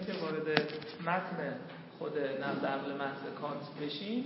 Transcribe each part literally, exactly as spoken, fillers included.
که وارد متن خود نقد عقل محض کانت بشیم،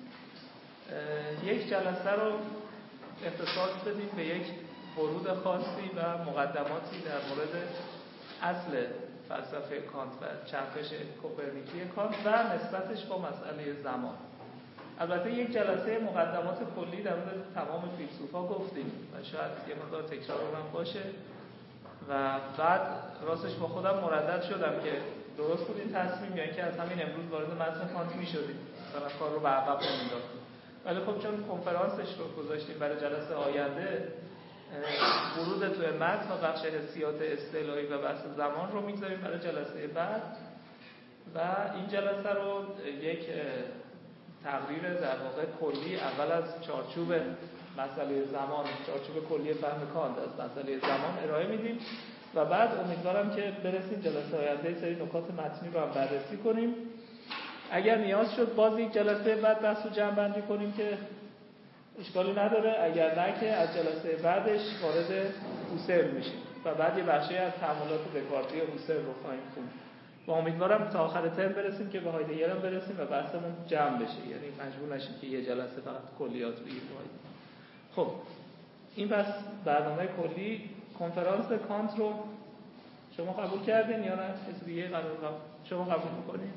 یک جلسه رو اختصاص بدیم به یک ورود خاصی و مقدماتی در مورد اصل فلسفه کانت و چرخش کوپرنیکی کانت و نسبتش با مسئله زمان. البته یک جلسه مقدمات کلی در مورد تمام فیلسوفا گفتیم و شاید یه مقدار تکرار هم باشه و بعد راستش با خودم مردد شدم که درست بود این تصمیم یا اینکه از همین امروز وارد متن کانت می‌شدیم، مثلا کار رو به عقب نمی‌انداختیم. ولی خب چون کنفرانسش رو گذاشتیم برای جلسه آینده، ورود توی متن و بخش حسیات اصطلاحی و بحث زمان رو می‌گذاریم برای جلسه بعد و این جلسه رو یک تقریر در واقع کلی اول از چارچوب مسئله زمان، چارچوب کلی فهم کانت از مسئله زمان ارائه میدیم و بعد امیدوارم که برسیم جلسه آینده سری نکات متنی رو هم بررسی کنیم. اگر نیاز شد باز یک جلسه بعد بحث رو جمع بندی کنیم که اشکالی نداره، اگر نه که از جلسه بعدش وارد هوسرل میشیم و بعد یه بخشی از تأملات دکارتی هوسرل رو خواهیم خوند و امیدوارم تا آخر ترم برسیم که به هایدگر هم برسیم و بحثمون جمع بشه، یعنی مجبور نشیم که یه جلسه فقط کلیات بگیم. خب این پس برنامه کلی کنفرانس کانت رو شما قبول کردین یا نه؟ کسی دیگه قرار قبول شما قبول می‌کنین؟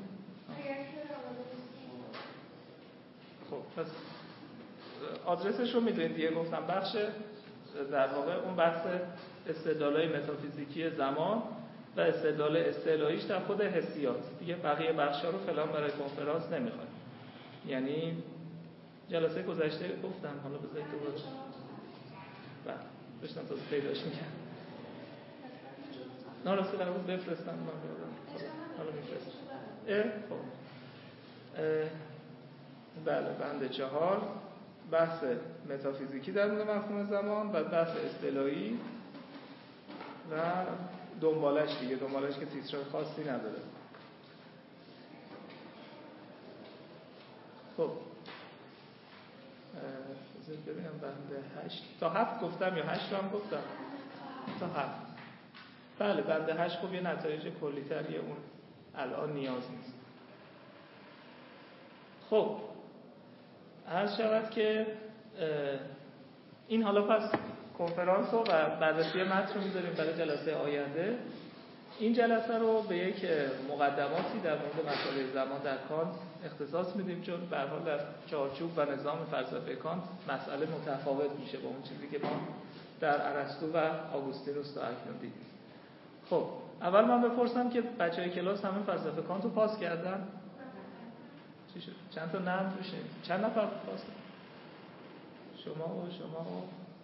خب پس آدرسش رو میدونید دیگه، گفتم بخش در واقع اون بحث استدلال‌های متافیزیکی زمان و استدلال اصطلاحیش در خود حسیات دیگه. بقیه بخشا رو فعلا برای کنفرانس نمیخوایم، یعنی جلسه گذشته گفتم، حالا بذارید دوباره بله داشتم تا پیداش میکنم نه راستی قرار بود بفرستم من بیادم حالا میفرستم. خب بله بند چهار بحث متافیزیکی در مورد مفهوم زمان و بحث اصطلاحی و دنبالش دیگه، دنبالش که تیتر خاصی نداره. خب بذارید ببینم بند هشت تا هفت گفتم یا هشت رو هم گفتم؟ تا هفت. بله بند هشت خب یه نتایج کلی تریه، اون الان نیاز نیست. خب عرض شود که این حالا پس کنفرانس رو و بررسی متن رو میذاریم برای جلسه آینده. این جلسه رو به یک مقدماتی در مورد مسئله زمان در کانت اختصاص میدیم، چون به هر حال در چارچوب و نظام فلسفه کانت مسئله متفاوت میشه با اون چیزی که ما در ارسطو و آگوستینوس تا اکنون دیدیم. خب اول من بپرسم که بچهای کلاس همه فلسفه کانت رو پاس کردن؟ چی شد؟ چند تا نم روشه؟ چند نفر پاس کردن؟ شما و شما و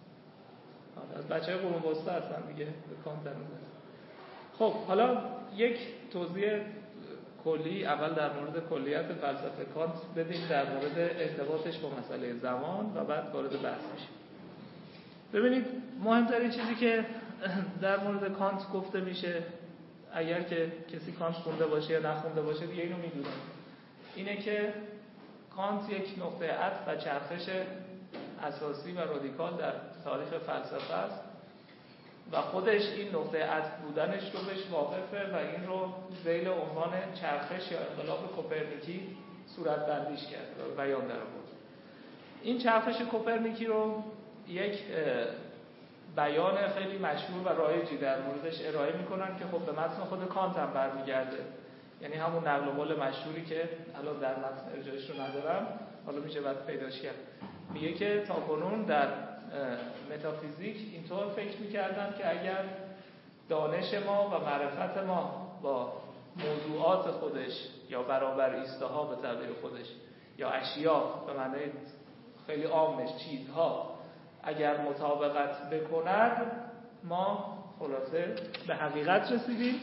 از بچهای قرون وسطا هستن دیگه به کانت در نظر. خب حالا یک توضیح کلی اول در مورد کلیت فلسفه کانت بدیم در مورد ارتباطش با مسئله زمان و بعد وارد بحث میشیم. ببینید مهمترین چیزی که در مورد کانت گفته میشه، اگر که کسی کانت خونده باشه یا نخونده باشه دیگه اینو میدونه، اینه که کانت یک نقطه عطف و چرخش اساسی و رادیکال در تاریخ فلسفه است و خودش این نقطه عطف بودنش رو بهش واقفه و این رو ذیل عنوان چرخش یا انقلاب کوپرنیکی صورت بندیش کرد و بیان در آورد. این چرخش کوپرنیکی رو یک بیان خیلی مشهور و رایجی در موردش ارائه میکنن که خب به متن خود کانت هم برمیگرده، یعنی همون نقل قول مشهوری که الان در متن ارجاعش رو ندارم، حالا میشه بعد پیداش کرد. میگه که تاکنون در متافیزیک اینطور فکر میکردن که اگر دانش ما و معرفت ما با موضوعات خودش یا برابر ایستاها به تعبیر خودش یا اشیا به معنی خیلی عامش چیزها اگر مطابقت بکند ما خلاصه به حقیقت رسیدیم،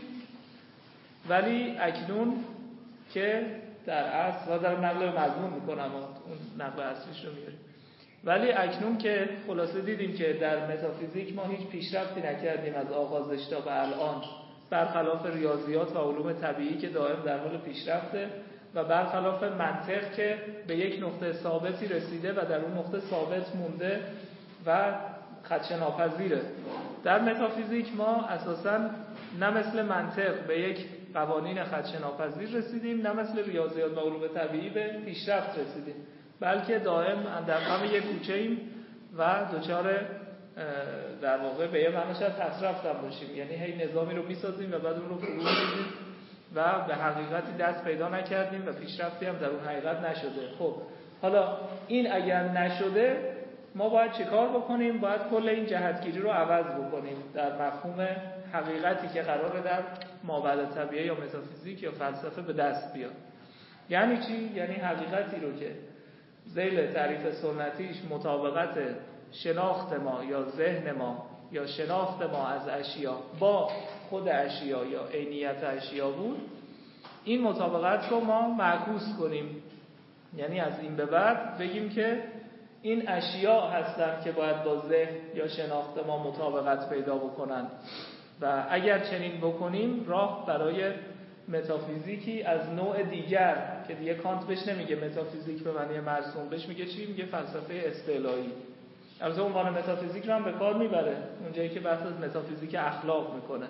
ولی اکنون که در اصل و در نقل مضمون میکنم اون نقل اصلیش رو میاریم، ولی اکنون که خلاصه دیدیم که در متافیزیک ما هیچ پیشرفتی نکردیم از آغازش تا به الان، برخلاف ریاضیات و علوم طبیعی که دائم در حال پیشرفته و برخلاف منطق که به یک نقطه ثابتی رسیده و در اون نقطه ثابت مونده و خدشه ناپذیره. در متافیزیک ما اساساً نه مثل منطق به یک قوانین خدشه‌ناپذیر رسیدیم، نه مثل ریاضیات و علوم طبیعی به پیشرفت رسیدیم، بلکه دائم در هم یک کوچه‌ایم و دچار در واقع به یه معنیش از حسرت هم باشیم، یعنی هی نظامی رو میسازیم و بعد اون رو فرو می‌ریزیم و به حقیقتی دست پیدا نکردیم و پیشرفتی هم در اون حقیقت نشده. خب حالا این اگر نشده ما باید چیکار بکنیم؟ باید کل این جهتگیری رو عوض بکنیم در مفهوم حقیقتی که قراره در مابعد طبیعه یا متافیزیک یا فلسفه به دست بیاد. یعنی چی؟ یعنی حقیقتی رو که ذیل تعریف سنتیش مطابقت شناخت ما یا ذهن ما یا شناخت ما از اشیا با خود اشیا یا عینیت اشیا بود، این مطابقت رو ما معکوس کنیم. یعنی از این به بعد بگیم که این اشیا هستن که باید با ذهن یا شناخت ما مطابقت پیدا بکنن و اگر چنین بکنیم راه برای متافیزیکی از نوع دیگر که دیگه کانت بهش نمیگه متافیزیک به معنی مرسوم، بهش میگه چی؟ میگه فلسفه استعلایی. البته عنوان متافیزیک رو هم به کار میبره اونجایی که بحث از متافیزیک اخلاق میکنه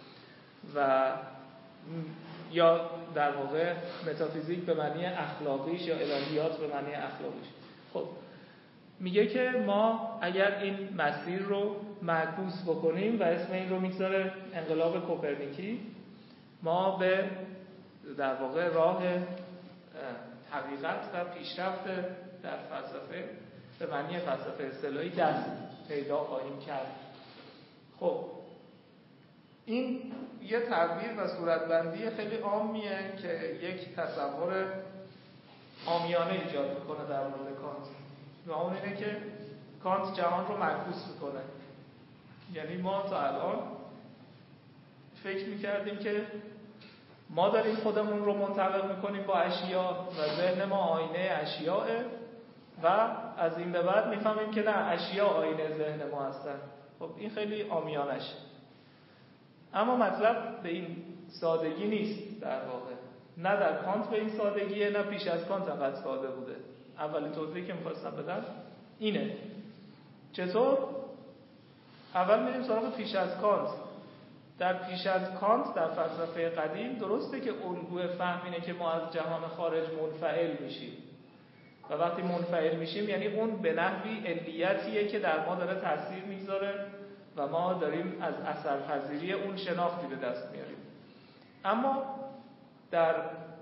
و یا در واقع متافیزیک به معنی اخلاقیش یا الهیات به معنی اخلاقیش. خب میگه که ما اگر این مسیر رو معکوس بکنیم و اسم این رو میگذاره انقلاب کوپرنیکی، ما به در واقع راه حقیقت و پیشرفت در فلسفه به معنی فلسفه اصطلاحی دست پیدا خواهیم کرد. خب این یه تعبیر و صورتبندی خیلی عامیه که یک تصور عامیانه ایجاد میکنه در مورد کانت و اون اینه که کانت جهان رو معکوس میکنه. یعنی ما تا الان فکر میکردیم که ما داریم خودمون رو منطبق میکنیم با اشیا و ذهن ما آینه اشیاء و از این به بعد میفهمیم که نه، اشیا آینه ذهن ما هستن. خب این خیلی عامیانش، اما مطلب به این سادگی نیست در واقع. نه در کانت به این سادگیه، نه پیش از کانت انقدر ساده بوده. اولی توضیحی که میخواستم بدم اینه. چطور؟ اول میریم سراغ پیش از کانت. در پیش از کانت در فلسفه قدیم درسته که الگوی فهم اینه که ما از جهان خارج منفعل میشیم و وقتی منفعل میشیم یعنی اون به نحوی علیتیه که در ما داره تاثیر میذاره و ما داریم از اثرپذیری اون شناختی به دست میاریم. اما در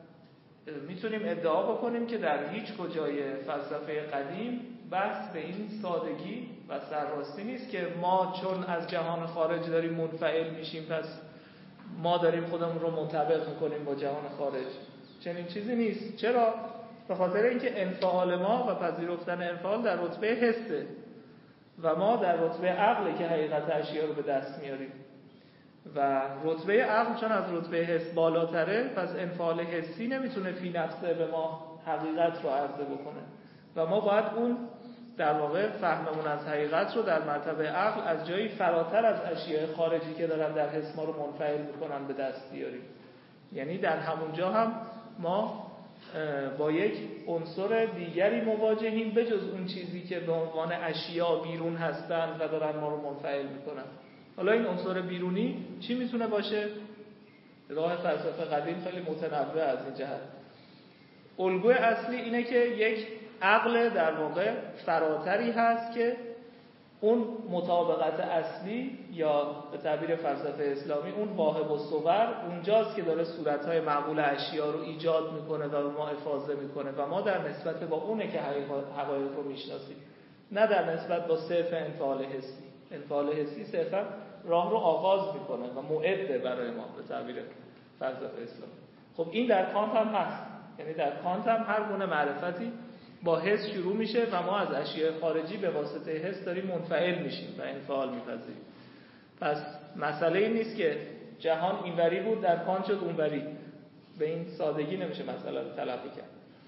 میتونیم ادعا بکنیم که در هیچ کجای فلسفه قدیم بحث به این سادگی و سرراستی نیست که ما چون از جهان خارج داریم منفعل میشیم پس ما داریم خودمون رو منطبق میکنیم با جهان خارج. چنین چیزی نیست. چرا؟ به خاطر اینکه انفعال ما و پذیرفتن انفعال در رتبه حسه و ما در رتبه عقله که حقیقت اشیا رو به دست میاریم و رتبه عقل چون از رتبه حس بالاتره پس انفعال حسی نمیتونه فی نفسه به ما حقیقت رو عرضه بکنه و ما باید اون در واقع فهممون از حقیقت رو در مرتبه عقل از جایی فراتر از اشیاء خارجی که دارن در حس ما رو منفعل میکنن به دست بیاریم. یعنی در همونجا هم ما با یک عنصر دیگری مواجهیم بجز اون چیزی که به عنوان اشیاء بیرون هستن و دارن ما رو منفعل میکنن. حالا این عنصر بیرونی چی میتونه باشه؟ راه فلسفه قدیم خیلی متنوع از این جهت. الگوی اصلی اینه که یک عقل در واقع فراتری هست که اون مطابقت اصلی یا به تعبیر فلسفه اسلامی اون واهب الصور اونجاست که داره صورتهای معقول اشیا رو ایجاد میکنه و به ما افاضه میکنه و ما در نسبت با اونه که حقایق رو میشناسیم، نه در نسبت با صرف انفعال حسی. انفعال حسی صرفا راه رو آغاز میکنه و موعده برای ما به تعبیر فلسفه اسلامی. خب این در کانت هم هست. یعنی در کانت هم هر گونه معرفتی با حس شروع میشه و ما از اشیاء خارجی به واسطه حس داریم منفعل میشیم و انفعال میپذیریم. پس مسئله این نیست که جهان اینوری بود در کانت شد اونوری. به این سادگی نمیشه مسئله رو تلقی کرد.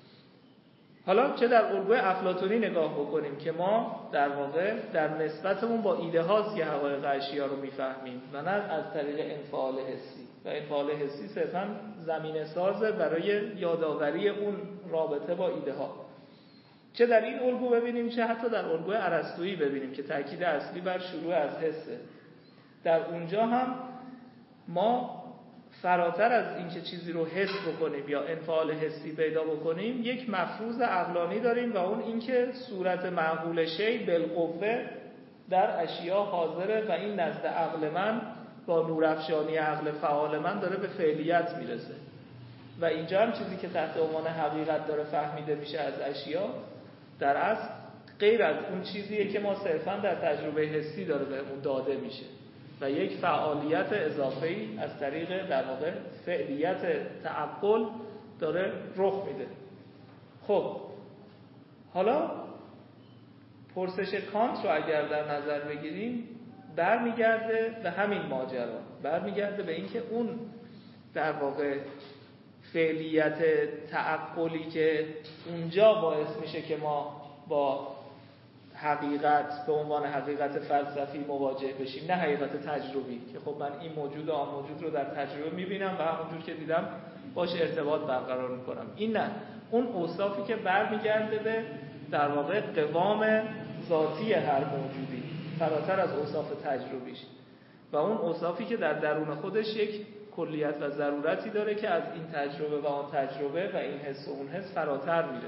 حالا چه در الگوی افلاطونی نگاه بکنیم که ما در واقع در نسبتمون با ایده هاست که حقایق اشیا رو میفهمیم و نه از طریق انفعال حسی و انفعال حسی صرفا زمینه سازه برای یادآوری اون رابطه با ایده ها. چه در این الگو ببینیم چه حتی در الگوی ارسطویی ببینیم که تاکید اصلی بر شروع از حسه. در اونجا هم ما فراتر از اینکه چیزی رو حس بکنیم یا انفعال حسی پیدا بکنیم، یک مفروض عقلانی داریم و اون اینکه صورت معقول شی بالقوه در اشیا حاضره و این نزد عقل من با نورافشانی عقل فعال من داره به فعلیت میرسه. و اینجا هم چیزی که تحت عنوان حقیقت داره فهمیده میشه از اشیا در اصل غیر از اون چیزیه که ما صرفا در تجربه حسی داره بهمون داده میشه و یک فعالیت اضافه‌ای از طریق در واقع فعلیت تعقل داره رخ میده. خب حالا پرسش کانت رو اگر در نظر بگیریم برمیگرده به همین ماجرا، برمیگرده به اینکه اون در واقع فعلیت تعقلی که اونجا باعث میشه که ما با حقیقت به عنوان حقیقت فلسفی مواجه بشیم، نه حقیقت تجربی که خب من این موجود و آن موجود رو در تجربه میبینم و همونجور که دیدم باش ارتباط برقرار میکنم. این نه، اون اوصافی که برمیگرده به در واقع قوام ذاتی هر موجودی فراتر از اوصاف تجربیش و اون اوصافی که در درون خودش یک کلیت و ضرورتی داره که از این تجربه و آن تجربه و این حس و اون حس فراتر میره.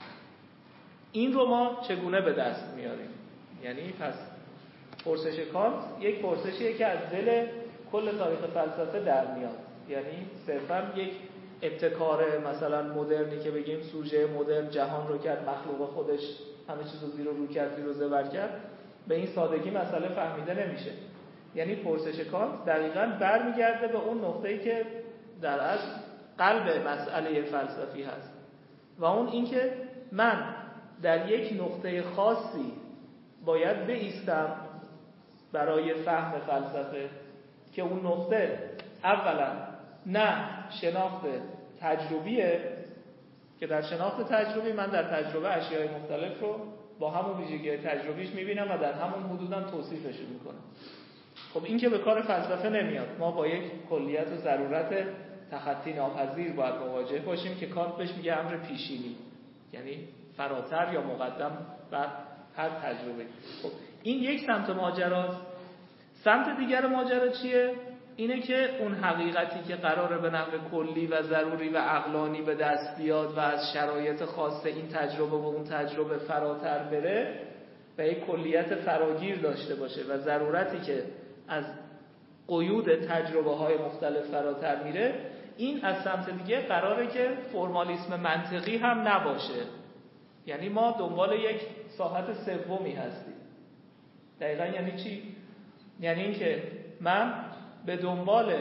این رو ما چگونه به دست میاریم؟ یعنی پس پرسش کانت یک پرسشیه که از دل کل تاریخ فلسفه در میاد، یعنی صرفا یک ابتکار مثلا مدرنی که بگیم سوژه مدرن جهان رو کرد، مخلوق خودش همه چیز رو زیر و رو کرد، زیر و زبر کرد، به این سادگی مسئله فهمیده نمیشه. یعنی پرسش کانت دقیقاً برمیگرده به اون نقطه‌ای که در اصل قلب مسئله فلسفی هست و اون اینکه من در یک نقطه خاصی باید بایستم برای فهم فلسفه که اون نقطه اولا نه شناخت تجربیه که در شناخت تجربی من در تجربه اشیای مختلف رو با همون ویژگی تجربیش میبینم و در همون حدودم توصیفش میکنم. خب این که به کار فلسفه نمیاد، ما با یک کلیت و ضرورت تخطی ناپذیر باید مواجه باشیم که کانت بهش میگه امر پیشینی، یعنی فراتر یا مقدم بر هر تجربه. خب این یک سمت ماجراست. سمت دیگر ماجرا چیه؟ اینه که اون حقیقتی که قراره به نحو کلی و ضروری و عقلانی به دست بیاد و از شرایط خاص این تجربه و اون تجربه فراتر بره و یک کلیت فراگیر داشته باشه و ضرورتی که از قیود تجربه های مختلف فراتر میره، این از سمت دیگه قراره که فرمالیسم منطقی هم نباشه. یعنی ما دنبال یک ساحت سومی هستیم. دقیقا یعنی چی؟ یعنی اینکه من به دنبال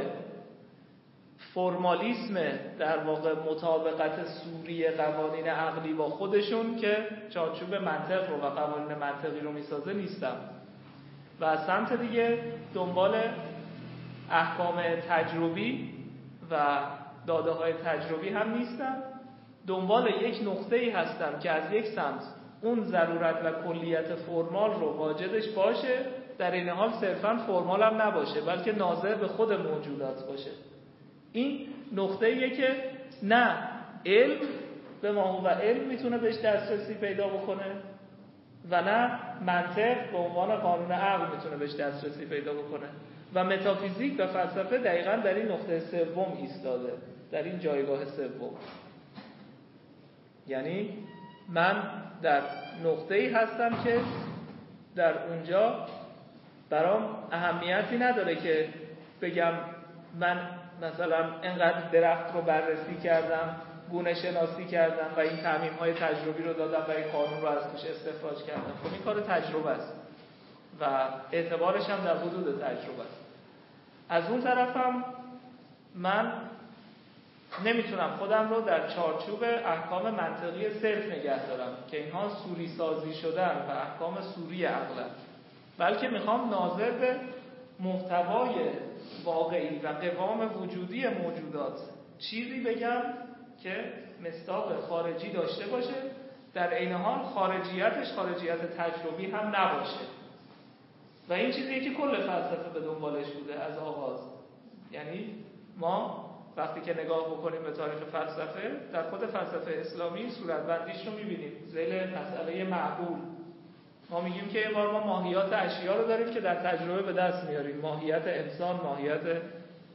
فرمالیسم در واقع مطابقت سوری قوانین عقلی با خودشون که چارچوب منطق رو و قوانین منطقی رو میسازه نیستم و از سمت دیگه دنبال احکام تجربی و داده های تجربی هم نیستم. دنبال یک نقطه‌ای هستم که از یک سمت اون ضرورت و کلیت فرمال رو واجدش باشه، در این حال صرفاً فرمال هم نباشه بلکه ناظر به خود موجودات باشه. این نقطه‌ایه که نه علم به ما هو علم میتونه بهش دسترسی پیدا بکنه و نه منطق به عنوان قانون عقل میتونه بهش دسترسی پیدا بکنه و متافیزیک و فلسفه دقیقاً در این نقطه سوم ایستاده، در این جایگاه سوم. یعنی من در نقطه‌ای هستم که در اونجا برام اهمیتی نداره که بگم من مثلا انقدر درخت رو بررسی کردم، گونه شناسی کردم و این تعمیم‌های تجربی رو دادم و این قانون رو از توش استخراج کردم. خب این کار تجربه است و اعتبارش هم در حدود تجربه است. از اون طرفم من نمیتونم خودم رو در چارچوب احکام منطقی صرف نگه دارم که اینها سوری سازی شدن و احکام سوری عقلن، بلکه میخوام ناظر به محتوای واقعی و قوام وجودی موجودات چیزی بگم که مصداق خارجی داشته باشه، در عین حال خارجیتش خارجیت تجربی هم نباشه. و این چیزیه که کل فلسفه به دنبالش بوده از آغاز. یعنی ما وقتی که نگاه بکنیم به تاریخ فلسفه، در خود فلسفه اسلامی صورتبندیش رو میبینیم ذیل مسئله معقول. ما میگیم که یه بار ما ماهیات اشیا رو داریم که در تجربه به دست میاریم، ماهیت انسان، ماهیت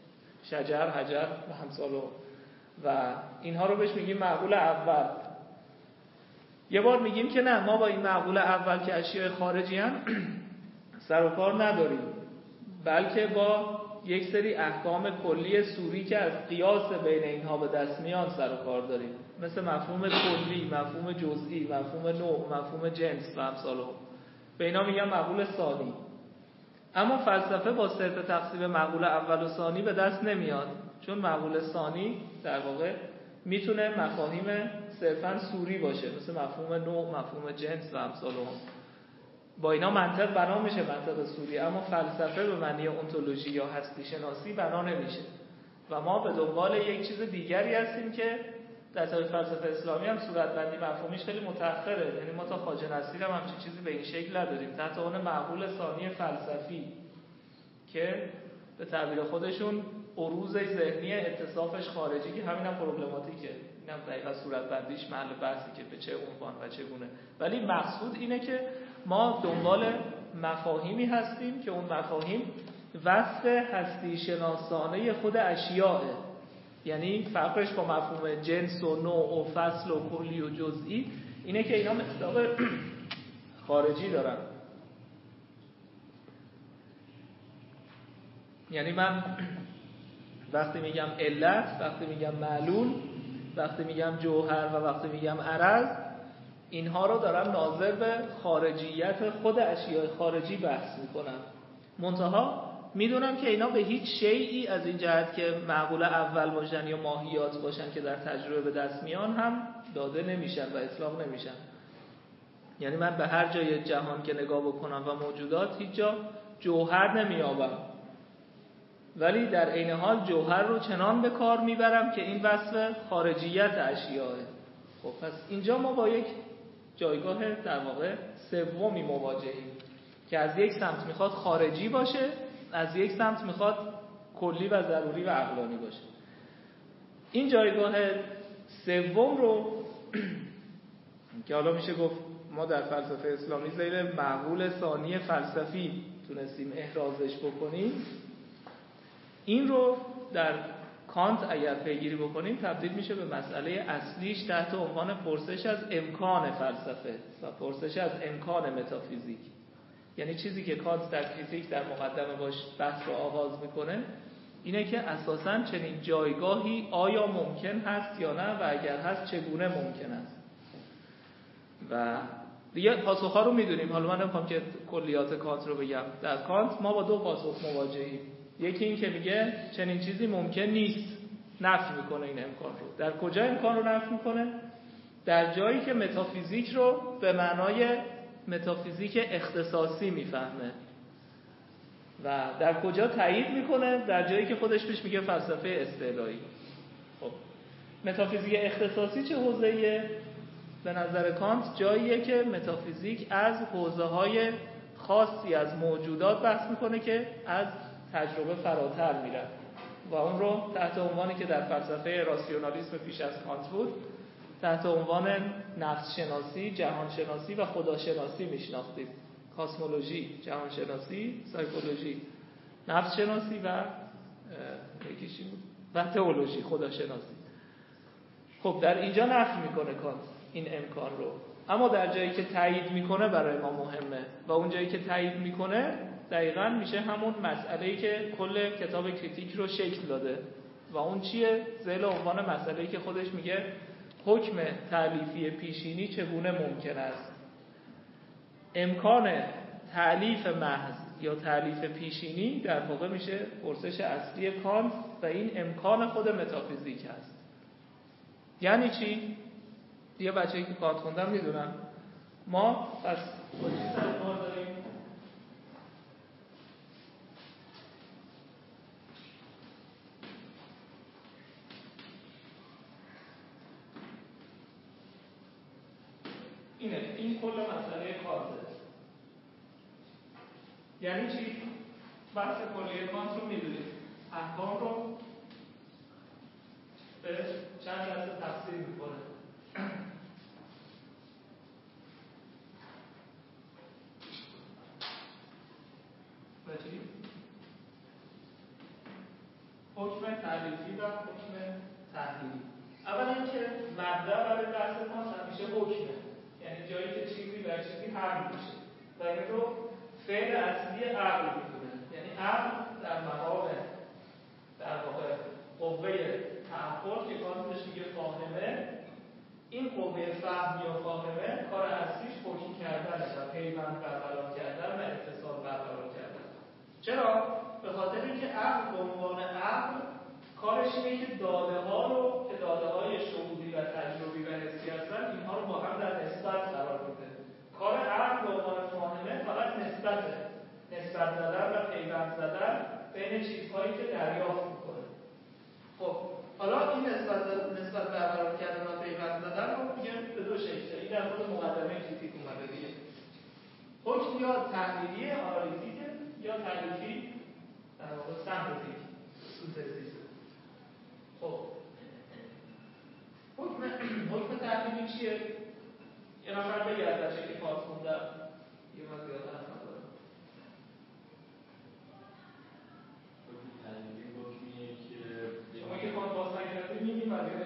شجر، حجر و همسالو و اینها رو بهش میگیم معقول اول. یه بار میگیم که نه، ما با این معقول اول که اشیاء خارجی هم سر و کار نداریم، بلکه با یک سری احکام کلی سوری که از قیاس بین اینها به دست میان سر و کار داریم، مثل مفهوم کلی، مفهوم جزئی، مفهوم نوع، مفهوم جنس و امثال. به اینا میگن معقول ثانی. اما فلسفه با صرف تقسیم معقول اول و ثانی به دست نمیاد، چون معقول ثانی در واقع میتونه مفاهیم صرفاً سوری باشه، مثل مفهوم نوع، مفهوم جنس و امثال. با اینا منطق بنا میشه، منطق سوری. اما فلسفه به معنی اونتولوژی یا هستی شناسی بنا نمیشه و ما به دنبال یک چیز دیگری هستیم که در طریق فلسفه اسلامی هم صورتبندی مفهومیش خیلی متأخره. یعنی ما تا خواجه نصیر هم همچین چیزی به این شکل نداریم تحت اون معقول ثانی فلسفی که به تعبیر خودشون عروض ذهنی اتصافش خارجی، که همین هم پروبلماتیکه، اینم دقیقاً صورتبندیش محل بحثی که به چه عنوان و چگونه. ولی مقصود اینه که ما دنبال مفاهیمی هستیم که اون مفاهیم وصف هستی شناسانه خود اشیاء، یعنی فرقش با مفهوم جنس و نوع و فصل و کلی و جزئی اینه که اینا مصداق خارجی دارن. یعنی من وقتی میگم علت، وقتی میگم معلول، وقتی میگم جوهر و وقتی میگم عرض، اینها رو دارم ناظر به خارجیت خود اشیاء خارجی بحث میکنم. منتها میدونم که اینا به هیچ شیئی از این جهت که معقول اول باشن یا ماهیات باشن که در تجربه به دست میان هم داده نمیشن و اطلاق نمیشن. یعنی من به هر جای جهان که نگاه بکنم و موجودات هیچ جا جوهر نمیابم، ولی در عین حال جوهر رو چنان به کار میبرم که این وصف خارجیت اشیاءه. خب پس اینجا ما با یک جایگاه در واقع سومی مواجهیم که از یک سمت میخواد خارجی باشه، از یک سمت میخواد کلی و ضروری و عقلانی باشه. این جایگاه سوم رو که حالا میشه گفت ما در فلسفه اسلامی زیر معقول ثانی فلسفی تونستیم احرازش بکنیم، این رو در کانت اگر پیگیری بکنیم تبدیل میشه به مسئله اصلیش تحت عنوان پرسش از امکان فلسفه و پرسش از امکان متافیزیک. یعنی چیزی که کانت در کریتیک در مقدمه باش بحث رو آغاز میکنه اینه که اساساً چنین جایگاهی آیا ممکن هست یا نه و اگر هست چگونه ممکن است. و دیگه پاسخ‌ها رو میدونیم. حالا من نمیخوام که کلیات کانت رو بگم. در کانت ما با دو پاسخ مواجهیم. یکی این که میگه چنین چیزی ممکن نیست، نفی میکنه این امکان رو. در کجا امکان رو نفی میکنه؟ در جایی که متافیزیک رو به معنای متافیزیک اختصاصی میفهمه. و در کجا تایید میکنه؟ در جایی که خودش بهش میگه فلسفه استعلایی. خب متافیزیک اختصاصی چه حوزه‌ایه؟ به نظر کانت جاییه که متافیزیک از حوزه‌های خاصی از موجودات بحث میکنه که از تجربه فراتر میرن و اون رو تحت عنوانی که در فلسفه راسیونالیسم پیش از کانت بود تحت عنوان نفس شناسی، جهان شناسی و خدا شناسی میشناختیم. کاسمولوژی، جهان شناسی، سایکولوژی، نفس شناسی و یکیشی بود و تئولوژی، خدا شناسی. خب در اینجا نفی میکنه کانت این امکان رو، اما در جایی که تایید میکنه برای ما مهمه و اون جایی که تایید میکنه دقیقاً میشه همون مسئله‌ای که کل کتاب کریتیک رو شکل داده. و اون چیه؟ ذیل عنوان مسئله‌ای که خودش میگه حکم تألیفی پیشینی چگونه ممکن است. امکان تألیف محض یا تألیف پیشینی در واقع میشه پرسش اصلی کانت و این امکان خود متافیزیک است. یعنی چی؟ دیگه بچه‌ای که کانت خوندن میدونن ما پس با چی سر کار داریم؟ اینه، این کل مسئله کانته. یعنی چی؟ بحث کلی کانت رو میدونید، احکام رو به چند دسته تقسیم میکنه. و چی؟ حکم حکم تعریفی و حکم تحلیلی. اولا که مبدأ برای بحث ما همیشه حکمه، یعنی جایی که چیزی بر چیزی حمل میشه و این رو فعل اصلی عقل میکنه، یعنی عقل در مقام در واقع قوه تعقل که کارش میگه فاهمه، این قوه فهم یا فاهمه کار اصلیش حکم کردنه و پیوند برقرار کردن و اتصال برقرار کردن. چرا؟ به خاطر اینکه عقل به عنوان عقل کارش اینه که داده ها رو که داده های شهودی و تجربی و حسی هستن اینها رو با هم در نسبت قرار میده. کار عقل به عنوان فاهمه فقط نسبته، نسبت زدن و پیوند زدن بین چیزهایی که دریافت میکنه. خب حالا این نسبت نسبت برقرار کردن و پیوند زدن رو میگه به دو شکله. این در خود مقدمه کریتیک اومده دیگه. حکم یا تحلیلی آنالیتیک یا تعریفی در واقع سنتزیک سینتزیس. خب حکم حکم تحلیلی چیه؟ یه نفر بگه از بچه که پاس خوندم یه وقت زیاد حرف ندارم. حکم تحلیلی حکمیه که شما که پاس باز نکردی میگیم و دیگه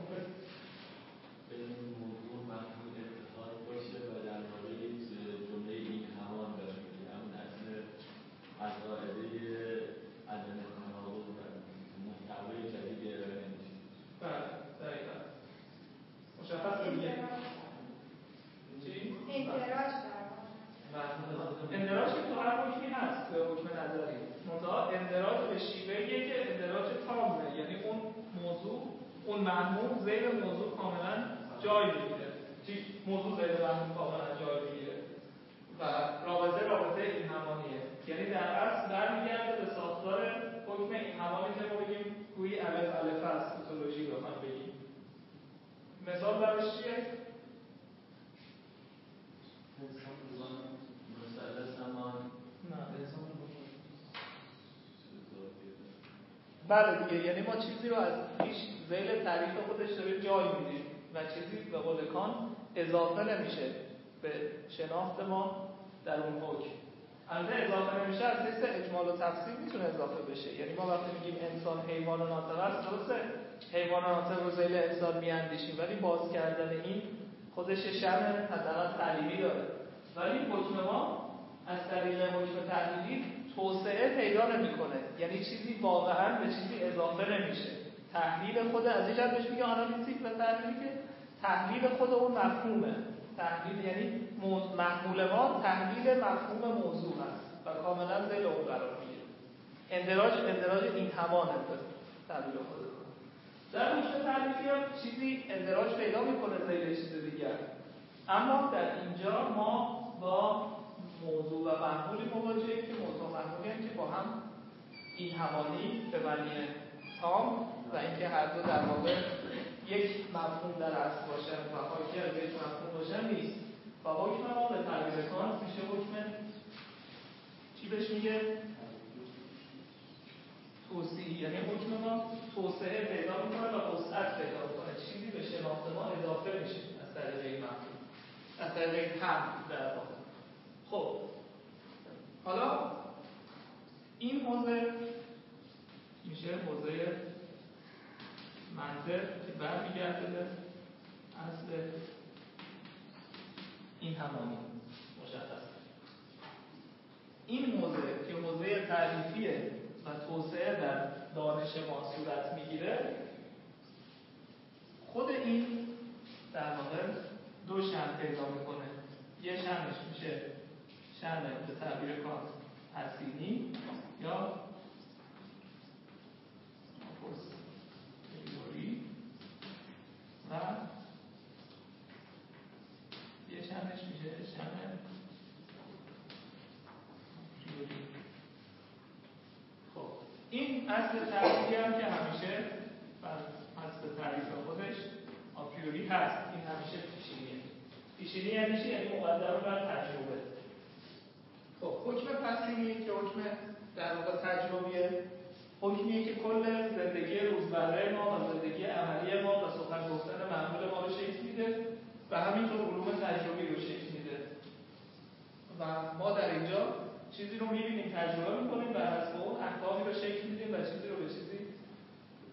بین موضوع مفهوم اتحاد باشه و در واقع جمله این همان داره میگه همون اصل از قاعده عدم تناقض و محتوای جدید ارائه نمیشه. بله دقیقاً مشخص میگه چی؟ اندراج اندراج که تو هر حکمی هست به حکم نظری، منتها اندراج به شیوهیه که اندراج تامه، یعنی اون موضوع اون مضمون زیر موضوع کاملا جای میگیره، موضوع زیر مضمون کاملا جای میگیره و رابطه رابطه این همانیه، یعنی در اصل برمیگرده به ساختار حکم این همانی که ما بگیم گویی الف الف است توتولوژی رو هم بگیم. مثال برش چیه؟ مثلث همان بله دیگه، یعنی ما چیزی رو از پیش ذیل تعریف خودش داریم جای میدیم و چیزی به قول کان اضافه نمیشه به شناخت ما در اون حکم. البته اضافه نمیشه از حیث اجمال و تفصیل میتونه اضافه بشه، یعنی ما وقتی میگیم انسان حیوان و ناطق است، درسته حیوان و ناطق رو ذیل انسان میاندیشیم ولی باز کردن این خودش شأن حداقل تعلیمی داره، ولی حکم ما از طریق حکم تحلیلی توسعه پیدا نمیکنه، یعنی چیزی واقعا به چیزی اضافه نمیشه. تحلیل خود از این جهت بهش میگه آنالیتیک و تحلیلی که تحلیل خود اون مفهومه. تحلیل یعنی محمول ما تحلیل مفهوم موضوع است و کاملا ذیل اون قرار میگیره. اندراج اندراج این همانه به تعبیر خود. در حکم تعلیلی هم چیزی اندراج پیدا میکنه ذیل چیز دیگر، اما در اینجا ما با موضوع و محمولی مواجهیم که موضوع و محمولی هم که با هم این همانی به معنی تام و اینکه هر دو در واقع یک مفهوم در اصل باشن و حاکی از یک مفهوم باشن نیست. و حکم ما به تعبیر کانت میشه حکم چی بهش میگه؟ توسعی، یعنی حکم ما توسعه پیدا میکنه و وسعت پیدا میکنه، چیزی به شناخت ما اضافه میشه از طریق این مفهوم، از طریق هم در واقع. خب حالا این حوزه میشه حوزه منطق که برمیگرده به اصل این همانی مشخص. این حوزه که حوزه تعریفیه و توسعه در دانش ما صورت میگیره، خود این در واقع دو شأن پیدا میکنه. یه شأنش میشه شأن به تعبیر کانت حسینی یا پوستریوری و یه شأنش میشه شأن پریوری. خب این اصل تعریفی هم که همیشه بر حسب تعریف خودش آپریوری هست، این همیشه پیشینیه. پیشینی یعنی چی؟ یعنی مقدمه بر تجربه. خب حکم پسینی که حکم در واقع تجربیه، حکمیه که کل زندگی روزمره ما و زندگی عملی ما و سخن گفتن معمول ما رو شکل میده و همینطور علوم تجربی رو شکل میده و ما در اینجا چیزی رو میبینیم، تجربه میکنیم و حسب اون احکامی رو شکل میدیم و چیزی رو به چیزی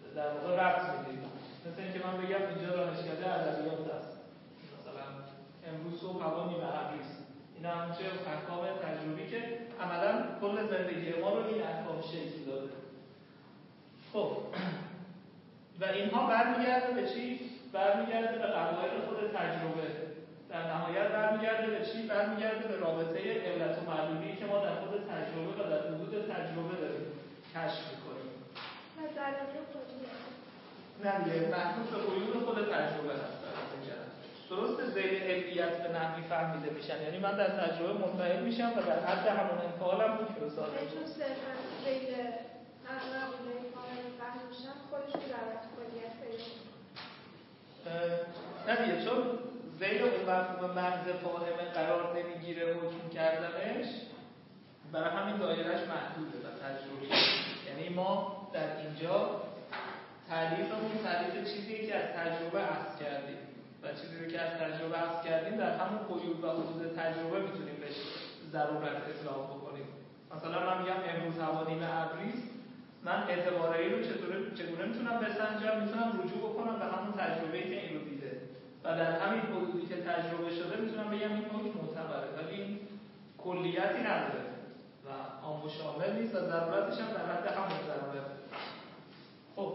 در واقع ربط میدیم. مثل اینکه من بگم اینجا دانشکده ادبیات است، مثلا امروز صبح هوا نیمه ابریست، این همونچه احکام تجربی که عملا کل زندگی ما رو این احکام شکل داده. خب و اینها برمیگرده به چی؟ برمیگرده به قواعد خود تجربه. در نهایت برمیگرده به چی؟ برمیگرده به رابطه علت و معلولی که ما در خود تجربه و در حدود تجربه داریم کشف می‌کنیم. نه دیگه محدود به قیود خود تجربه هست. درست ذیل علمیت به نحوی فهمیده میشن، یعنی من در تجربه مطمئن میشم و در حد همون انفعالم حکم سازم. چون صرفا ذیل نقله کامل فهم میشن خودش رو روایت کلیت پیدا نه دیگه، چون ذیل اون مفهوم محض فاهمه قرار نمیگیره حکم کردنش، برای همین دایرهش محدوده و تجربه. یعنی ما در اینجا تعریفمون تعریف چیزیه که از تجربه اخذ کردیم و چیزی رو که از تجربه اخذ کردیم در همون قیود و حدود تجربه میتونیم بهش ضرورت اطلاق بکنیم. مثلا من میگم امروز هوا نیمه ابریست، من اعتبار این رو چطوره چگونه میتونم بسنجم؟ میتونم رجوع بکنم به همون تجربه‌ای که این رو دیده و در همین حدودی که تجربه شده میتونم بگم این حکم معتبره، ولی این کلیتی نداره و عام و شامل نیست و ضرورتش هم در حد همون ضرورت. خب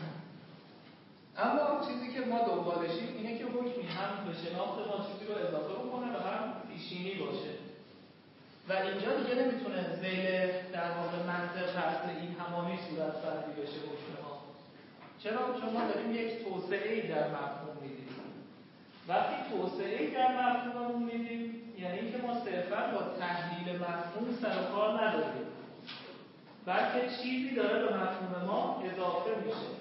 اما چیزی که ما دنبالشیم اینه که حکمی هم به شناخت ما چیزی رو اضافه بکنه و هم پیشینی باشه و اینجا دیگه نمیتونه ذیل در واقع منطق رسم این همانی صورت بندی بشه حکم ما. چرا؟ چون ما داریم یک توسعه‌ای در مفهوم میدیم. وقتی توسعه‌ای در مفهوممون میدیم یعنی اینکه ما صرفا با تحلیل مفهوم سر و کار نداریم، بلکه چیزی داره به مفهوم ما اضافه میشه.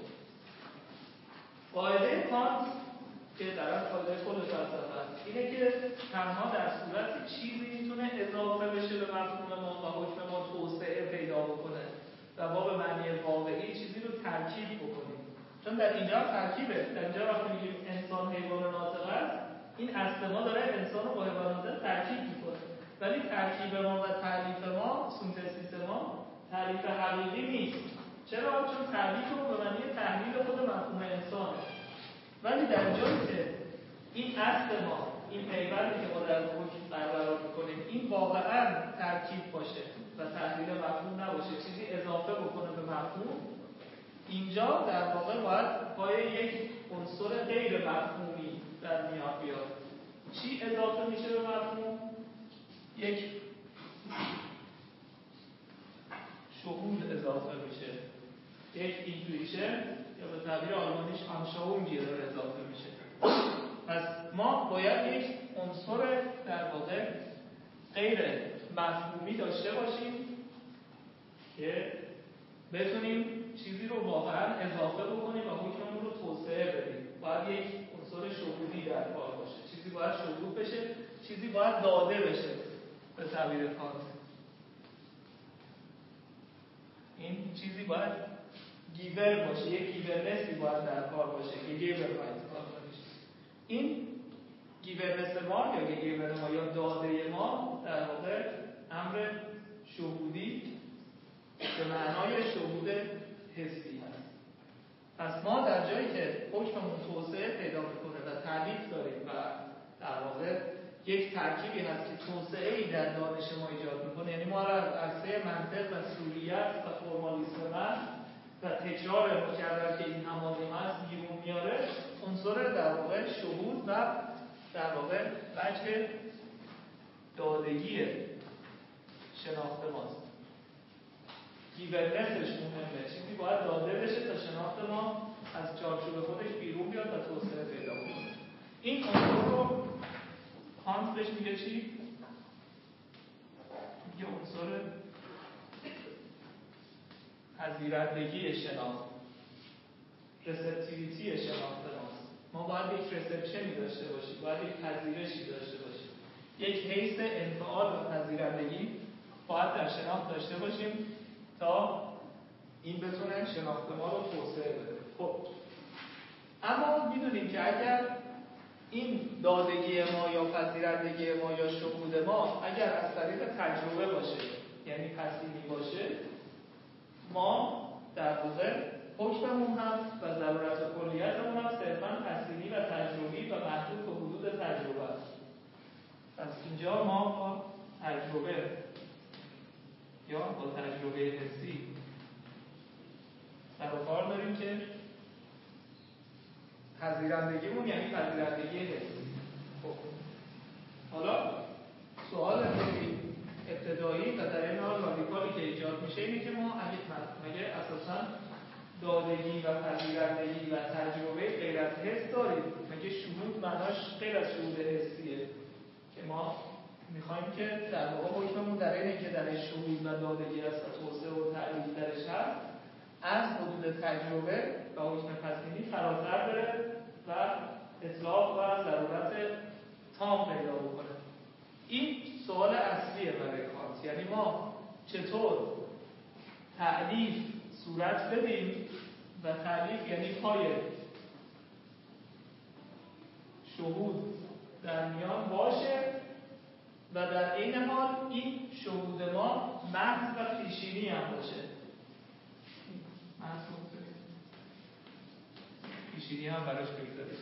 قاعده کانت که در اصل قاعده کل فلسفه است اینه که تنها در صورت چیزی میتونه اضافه بشه به مفهوم ما و حکم ما توسعه پیدا بکنه و ما به معنی واقعی چیزی رو ترکیب بکنیم. چون در اینجا ترکیبه. در اینجا وقتی میگیم انسان حیوان ناطق است، این اصل ما داره انسان رو با حیوان ناطق ترکیب میکنه، ولی ترکیب ما و تعریف ما، سینتزیس ما تعریف حقیقی نیست. چرا؟ چون تعریف رو به معنی تحلیل خود مفهوم انسانه. ولی در جایی که این اصل ما، این پیوندی که ما در حکم برقرار میکنیم، این واقعا ترکیب باشه و تحلیل مفهوم نباشه، چیزی اضافه بکنه به مفهوم، اینجا در واقع باید پای یک عنصر غیر مفهومی در میاد بیاد. چی اضافه میشه به مفهوم؟ یک شهود اضافه میشه، یک اینتویشن یا به تعبیر آلمانیش آنشاونگیر اضافه میشه. پس ما باید یک عنصر در واقع غیر مفهومی داشته باشیم که بتونیم چیزی رو واقعا اضافه بکنیم و حکممون رو توسعه بدیم. باید یک عنصر شهودی در کار باشه، چیزی باید شهود بشه، چیزی باید داده بشه به تعبیر کانت. این چیزی باید گیور باشه، یک گیورنسی باید در کار باشه که گیور باید کار باشه. این گیورنس ما یا گیور ما یا داده ما در واقع امر شهودی به معنای شهود حسی هست. پس ما در جایی که حکممون توسعه پیدا میکنه و تعریف داریم و در واقع یک ترکیبی هست که توسعه‌ای در دانش ما ایجاد میکنه، یعنی ما را از عرصه منطق و سوریت و فرمالیسم و تکرار مکرر که این همانی هست بیرون میاره، عنصر در واقع شهود و در واقع وجه دادگی شناخت ماست. گیورنسش مهمه، چیزی باید داده بشه تا شناخت ما از چارچوب خودش بیرون بیاد و توسعه پیدا کنه. این عنصر رو کانت بهش میگه چی؟ میگه عنصر پذیرندگی شناخت، رسپتیویتی شناخت ماست. ما باید یک رسپشنی داشته باشیم، باید یک پذیرشی داشته باشیم، یک حیث انفعال و پذیرندگی باید در شناخت داشته باشیم تا این بتونه شناخت ما رو توسعه بده. خب اما میدونیم که اگر این دادگی ما یا پذیرندگی ما یا شهود ما اگر از طریق تجربه باشه، یعنی پسیمی باشه، ما در واقع حکممون هست و ضرورت کلیتمون هم صرفاً تحصیلی و تجربی و محدود به حدود تجربه است. پس اینجا ما با تجربه یا با تجربه حسی سر و کار داریم که پذیرندگیمون یعنی پذیرندگی حسی. خب حالا سوال خیلی ابتدایی و در این حال رادیکالی که ایجاد میشه اینه که ما اگه مگه اساساً دادگی و پذیرندگی و تجربه غیر از حس داریم؟ مگه شهود معناش غیر از شهود حسیه که ما میخوایم که در واقع حکممون در اینه که در شهود و دادگی هست و توسعه و تعریف درش هست از حدود تجربه و حکم پسینی فراتر بره و اطلاق و ضرورت تام پیدا بکنه. این سوال اصلیه برای کانت. یعنی ما چطور تعلیف صورت بدیم و تعلیف یعنی پای شهود در میان باشه و در این حال این شهود ما محض و پیشینی هم باشه. محض پیشینی هم براش بگذاریم.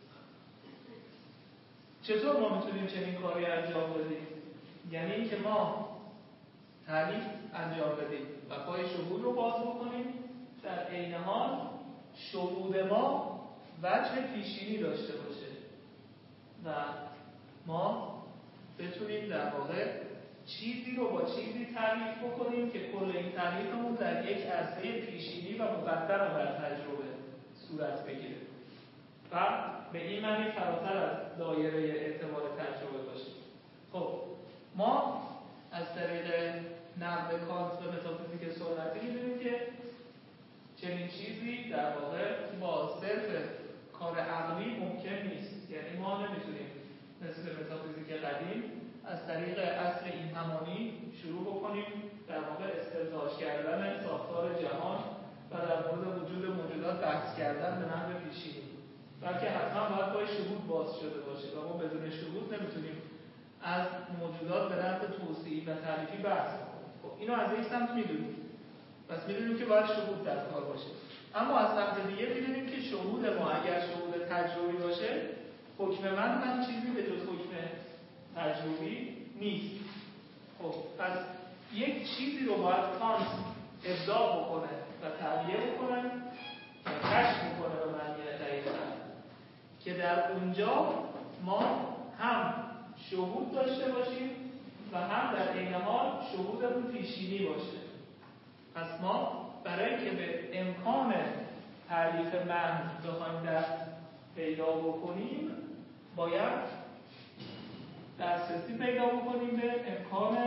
چطور ما میتونیم چنین کاری انجام بدیم؟ یعنی اینکه ما تعلیف انجام بدیم و پای شهود رو باز بکنیم، در عین حال شهود ما وجه پیشینی داشته باشه و ما بتونیم در واقع چیزی رو با چیزی تعریف بکنیم که کل این تعریفمون در یک عرصه پیشینی و مقدر در تجربه صورت بگیره و به این معنی فراتر از دایره اعتبار تجربه باشه. خب ما از طریق نقد کانت به متافیزیک سنتی می‌دونیم که چنین چیزی در واقع با صرف کار عقلی ممکن نیست. یعنی ما نمیتونیم مثل متافیزیک قدیم از طریق اصل این همانی شروع بکنیم در واقع استنتاج کردن ساختار جهان و در مورد وجود موجودات بحث کردن به نحو پیشینی، بلکه حتما باید پای شهود باز شده باشه و ما بدون شهود نمیتونیم از موجودات به نحو توصیفی و تعریفی بحث کنیم. خب اینو از یک سمت میدونیم، پس میدونیم که باید شهود در کار باشه. اما از سمت دیگه میدونیم که شهود ما اگر شهود تجربی باشه، حکم من هم چیزی به جز حکم تجربی نیست. خب پس یک چیزی رو باید کانت ابداع بکنه و تعبیه بکنه و کشف بکنه به معنی دقیق‌تر که در اونجا ما هم شهود داشته باشیم و هم در عین حال شهودمون پیشینی باشه. پس ما برای که به امکان تعریف محض بخوایم دست پیدا بکنیم باید دسترسی پیدا بکنیم به امکان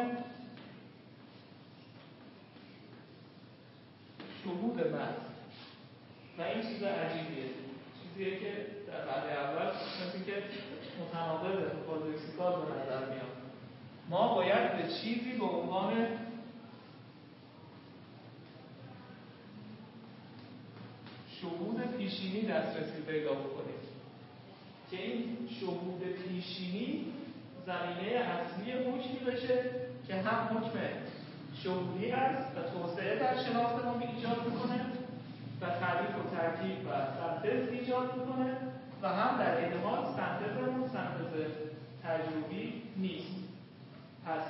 شهود محض و این چیز عجیبیه، چیزیه که در بعد اول مثل که متناقض پارادوکسیکال به نظر میاد. ما باید به چیزی به عنوان شهود پیشینی دسترسی پیدا بکنیم که این شهود پیشینی زمینه اصلی حکمی بشه که هم حکم شهودی هست و توسعه در شناخت ما ایجاد میکنه و تعریف و ترکیب و سنتز ایجاد میکنه و هم در این حال سنتزمون سنتز تجربی نیست. پس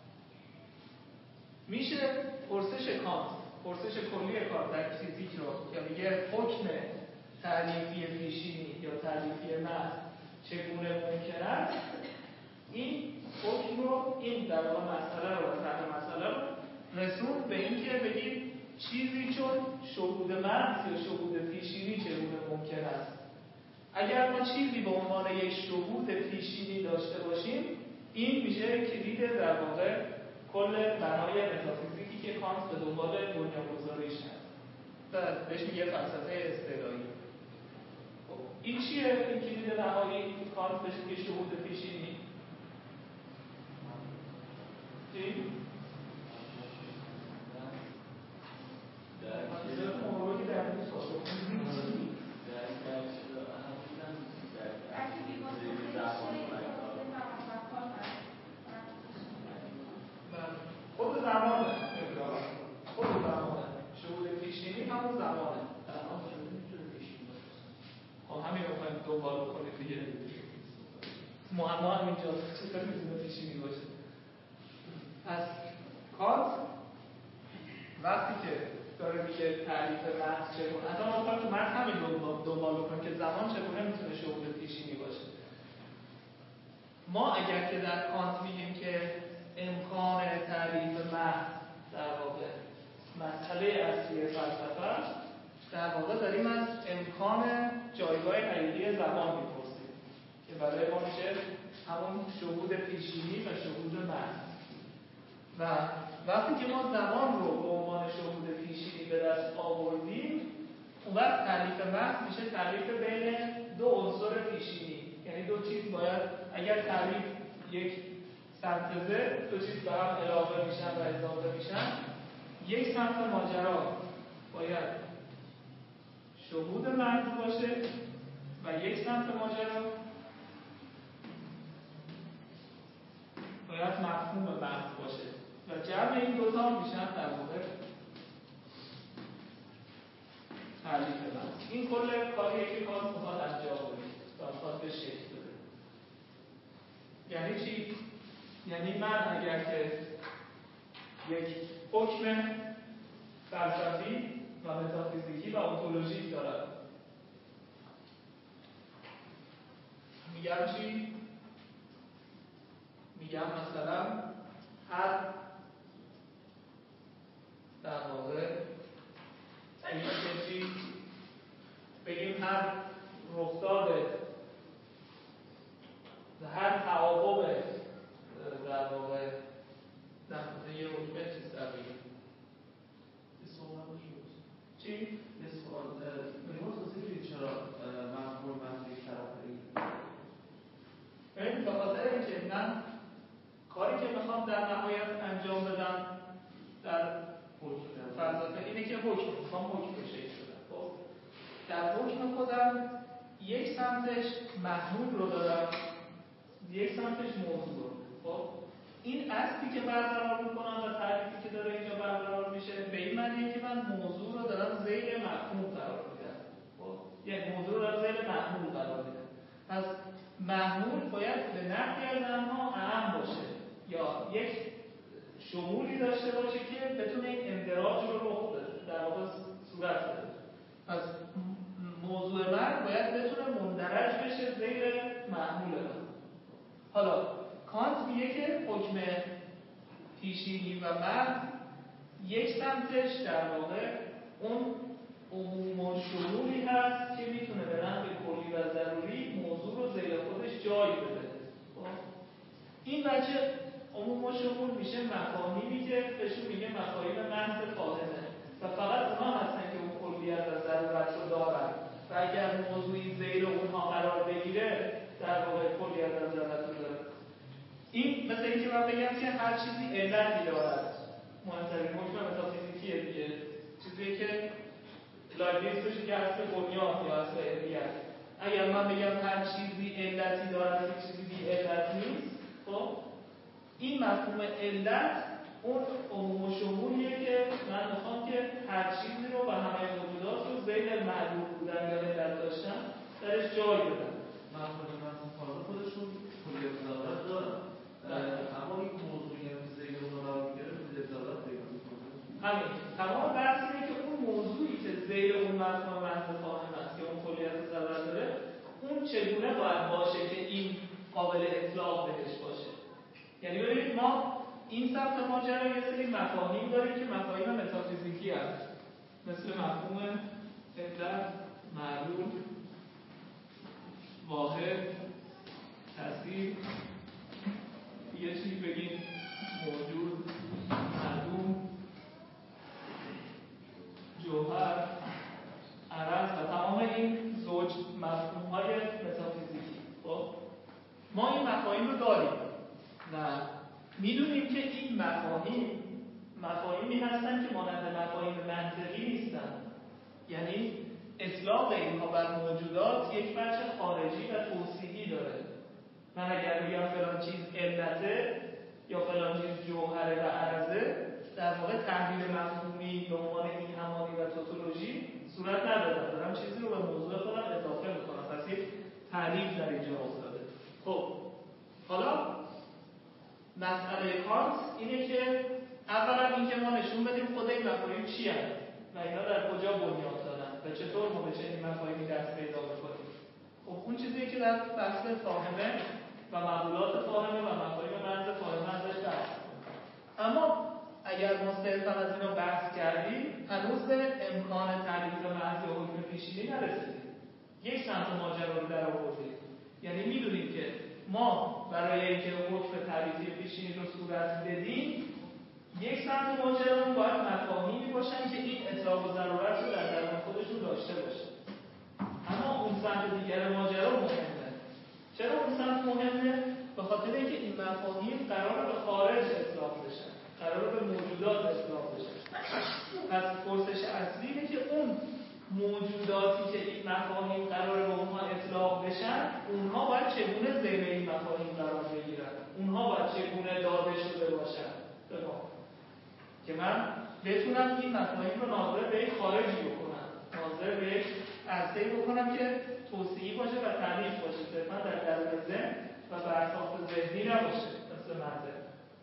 میشه پرسش کانت، پرسش کلی کانت در فیزیک رو که میگه حکم تعریفی پیشینی یا تعریفی محض چگونه ممکن است، این حکم رو، این در واقع مسئله رو و طرح مسئله رو رسون به این که بگیم چیزی چون شهود محض یا شهود پیشینی چگونه ممکن است. اگر ما چیزی به عنوان یک شهود پیشینی داشته باشیم، این میشه کلید در واقع کل بنای متافیزیکی که کانت به دنبال بنیانگذاریش هست و بهش میگه فلسفه استعلایی. این چیه؟ این کلید نهایی کانت بهش میگه شهود پیشینی. چی؟ در مورد در این سوال خود زمانه خود زمانه شهود پیشینی همون زمانه پس کانت وقتی که داره میگه تعریف محض چگونه، اصلا ما میخوایم تو متن همین رو دنبال بکنیم که زمان چگونه میتونه شهود پیشینی باشه. ما اگر که در کانت میگیم که امکان تعریف محض در واقع مسئله اصلی فلسفه است، در واقع داریم از امکان جایگاه حقیقی زمان میپرسیم که برای ما میشه همون شهود پیشینی و شهود محض. و وقتی که ما زمان رو به عنوان شهود پیشینی به دست آوردیم، اون وقت تعریف محض میشه تعریف بین دو عنصر پیشینی. یعنی دو چیز باید، اگر تعریف یک سنتزه، دو چیز به هم اضافه میشن و اضافه میشن، یک سمت ماجرا باید شهود محض باشه و یک سمت ماجرا باید مفهوم محض باشه و جمع این دوتا میشن در واقع تعریف محض. این کل کاریه که کانت میخواد انجام بده و میخواد به شکل بده. یعنی چی؟ یعنی من اگر که یک حکم فلسفی و متافیزیکی و اونتولوژیک دارم، میگم چی؟ میگم مثلا هر در واقع این چی بگیم هر رخداد هر تعاقب در واقع در یه حکمه چیز در بگیم چی؟ یه سوال به ما توضیح بدید چرا مفهوم محض یک طرفه ببین به خاطر اینکه من کاری که میخوام در نهایت انجام بدم در فلسفه اینه که حکم میخوام حکم بشه شدم. خب در حکم خودم یک سمتش محمول رو دارم، یک سمتش موضوع رو. خب این اصلی که برقرار میکنم و تعریفی که داره اینجا برقرار میشه به این معنیه که من موضوع رو دارم زیر مفهوم قرار میدم. خب یک موضوع رو دارم زیر محمول قرار میدم. پس محمول باید به نحوی از آنها اعم باشه یا یک شمولی داشته باشه که بتونه این اندراج رو رخ بده، در واقع صورت بده. پس موضوع من باید بتونه مندرج بشه زیر محمول من. حالا کانت میگه که حکم پیشینی و محض یک سمتش در واقع اون عموم و شمولی هست که میتونه به نحو کلی و ضروری موضوع رو زیر خودش جای بده. این بچه عموم و شمول میشه مفاهیمی که بهشون میگه مفاهیم محض فاهمه و فقط اونا هستن که اون کلیت و ضرورت رو دارن و اگر موضوعی زیر اونها قرار بگیره در واقع کلیت و ضرورت رو داره. این مثل اینکه من بگم که هر چیزی علتی دارد. مهمترین حکم متافیزیکیه دیگه، چیزی که لایبنیتس بشه که اصل بنیاد یا اصل علمیت. اگر من بگم هر چیزی علتی دارد یک چیزی بی علت نیست، خب این مفهوم علت اون عموم و شمولیه که من میخوام که هر چیزی رو و همه موجودات رو زیر معلوم بودن یا علت داشتن درش جای بدن. مفهوم محض خودشون کلیت ضرورت دارن، اما این موضوعی هم که زیر اون قرار میگیره کلیت ضرورت پیدا میکنه. همین تمام بحث اینه که اون موضوعی که زیر اون مفهوم محض فاهم است که اون کلیت ضرورت داره، اون چگونه باید باشه که این قابل اطلاق بهش باشه. یعنی ببینید ما این سمت ماجرا یه سری مفاهیم داریم که مفاهیم متافیزیکی هست، مثل مفهوم علت، معلول، واحد، تصدیق، یه چیزی بگیم موجود، معلوم، جوهر، عرض و تمام این زوج مفهوم‌های متافیزیکی. خب ما این مفاهیم رو داریم و میدونیم که این مفاهیم مفاهیمی هستن که مانند مفاهیم منطقی نیستن. یعنی اطلاق اینها بر موجودات یک بچه خارجی و توصیفی داره. من اگر بگم فلان چیز علته یا فلان چیز جوهره و عرضه، در واقع تحلیل مفهومی به عنوان این همانی و توتولوژی صورت نداره. دارم چیزی رو به موضوع خودم اضافه میکنم. پس یک تعریف در اینجا افتاده. خب حالا مسئله کانت اینه که اولا اینکه ما نشون بدیم خود این مفاهیم چی هست و اینا در کجا بنیاد دارن و چطور ما به چنین مفاهیمی دست پیدا بکنیم. خب اون چیزیه که در بحث فاهمه و مقولات فاهمه و مفاهیم مرز فاهمه ازش بحث کنیم. اما اگر ما صرفا از اینا بحث کردیم هنوز به امکان تعریف مرز یا حکم پیشینی نرسیدیم. یک سمت ماجرا رو در آوردیم. یعنی میدونیم که ما برای اینکه حکم تعریفی پیشینی رو صورت بدیم یک سمت ماجرا باید مفاهیمی باشن که این اطلاق و ضرورت رو در درون خودشون داشته باشه. اما اون سمت دیگر ماجرا مهمه. چرا اون سمت مهمه؟ به خاطر اینکه این مفاهیم قراره به خارج اطلاق بشن، قراره به موجودات اطلاق بشن. پس پرسش اصلی اینه که اون موجوداتی که این مفاهیم قراره به اونها اطلاق بشن، اونها باید چگونه زیر این مفاهیم قرار بگیرن؟ اونها باید چگونه داده شده باشن؟ که من بتونم این مفاهیم رو ناظر به یک خارجی بکنم، ناظر به یک عرصه‌ای بکنم که توسعه‌ای باشه و تعریف باشه، صرفا در درون ذهن و برساخت ذهنی نباشه مثل منطق.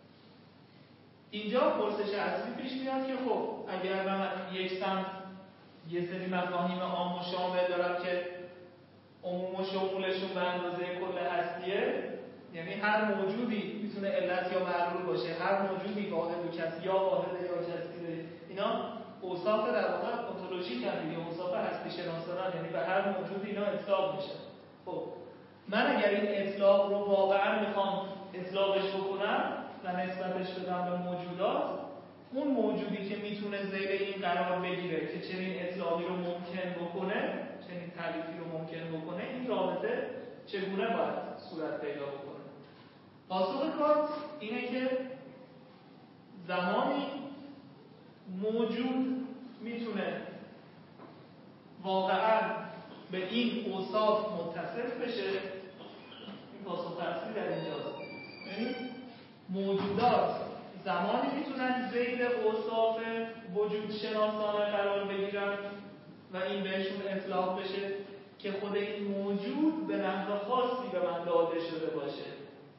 اینجا پرسش اصلی پیش میاد که خب اگر من یک سمت یه سری مفاهیم عام و شامل دارم که عموم و شمولشون به اندازه کل هستیه، یعنی هر موجودی میتونه علت یا معلول باشه، هر موجودی واحد و کسی یا واحد یا کسی، اینا اوصاف در واقع ontoloژیک هم دیگه، اوصاف هستی شناسانه، یعنی به هر موجود اینا اطلاق میشه. خب من اگر این اطلاق رو واقعا میخوام اطلاقش بکنم و نسبتش بدم به موجودات، اون موجودی که میتونه زیر این قرار بگیره که چنین اطلاقی رو ممکن بکنه، چنین تعریفی رو ممکن بکنه، این رابطه چگونه باید صورت پیدا بکنه؟ پاسخ کانت اینه که زمانی موجود میتونه واقعا به این اوصاف متصف بشه. این پاسخ اصلی در اینجاست. یعنی موجودات زمانی میتونن زیر اوصاف وجود شناسانه قرار بگیرن و این بهشون اطلاق بشه که خود این موجود به نحو خاصی به من داده شده باشه.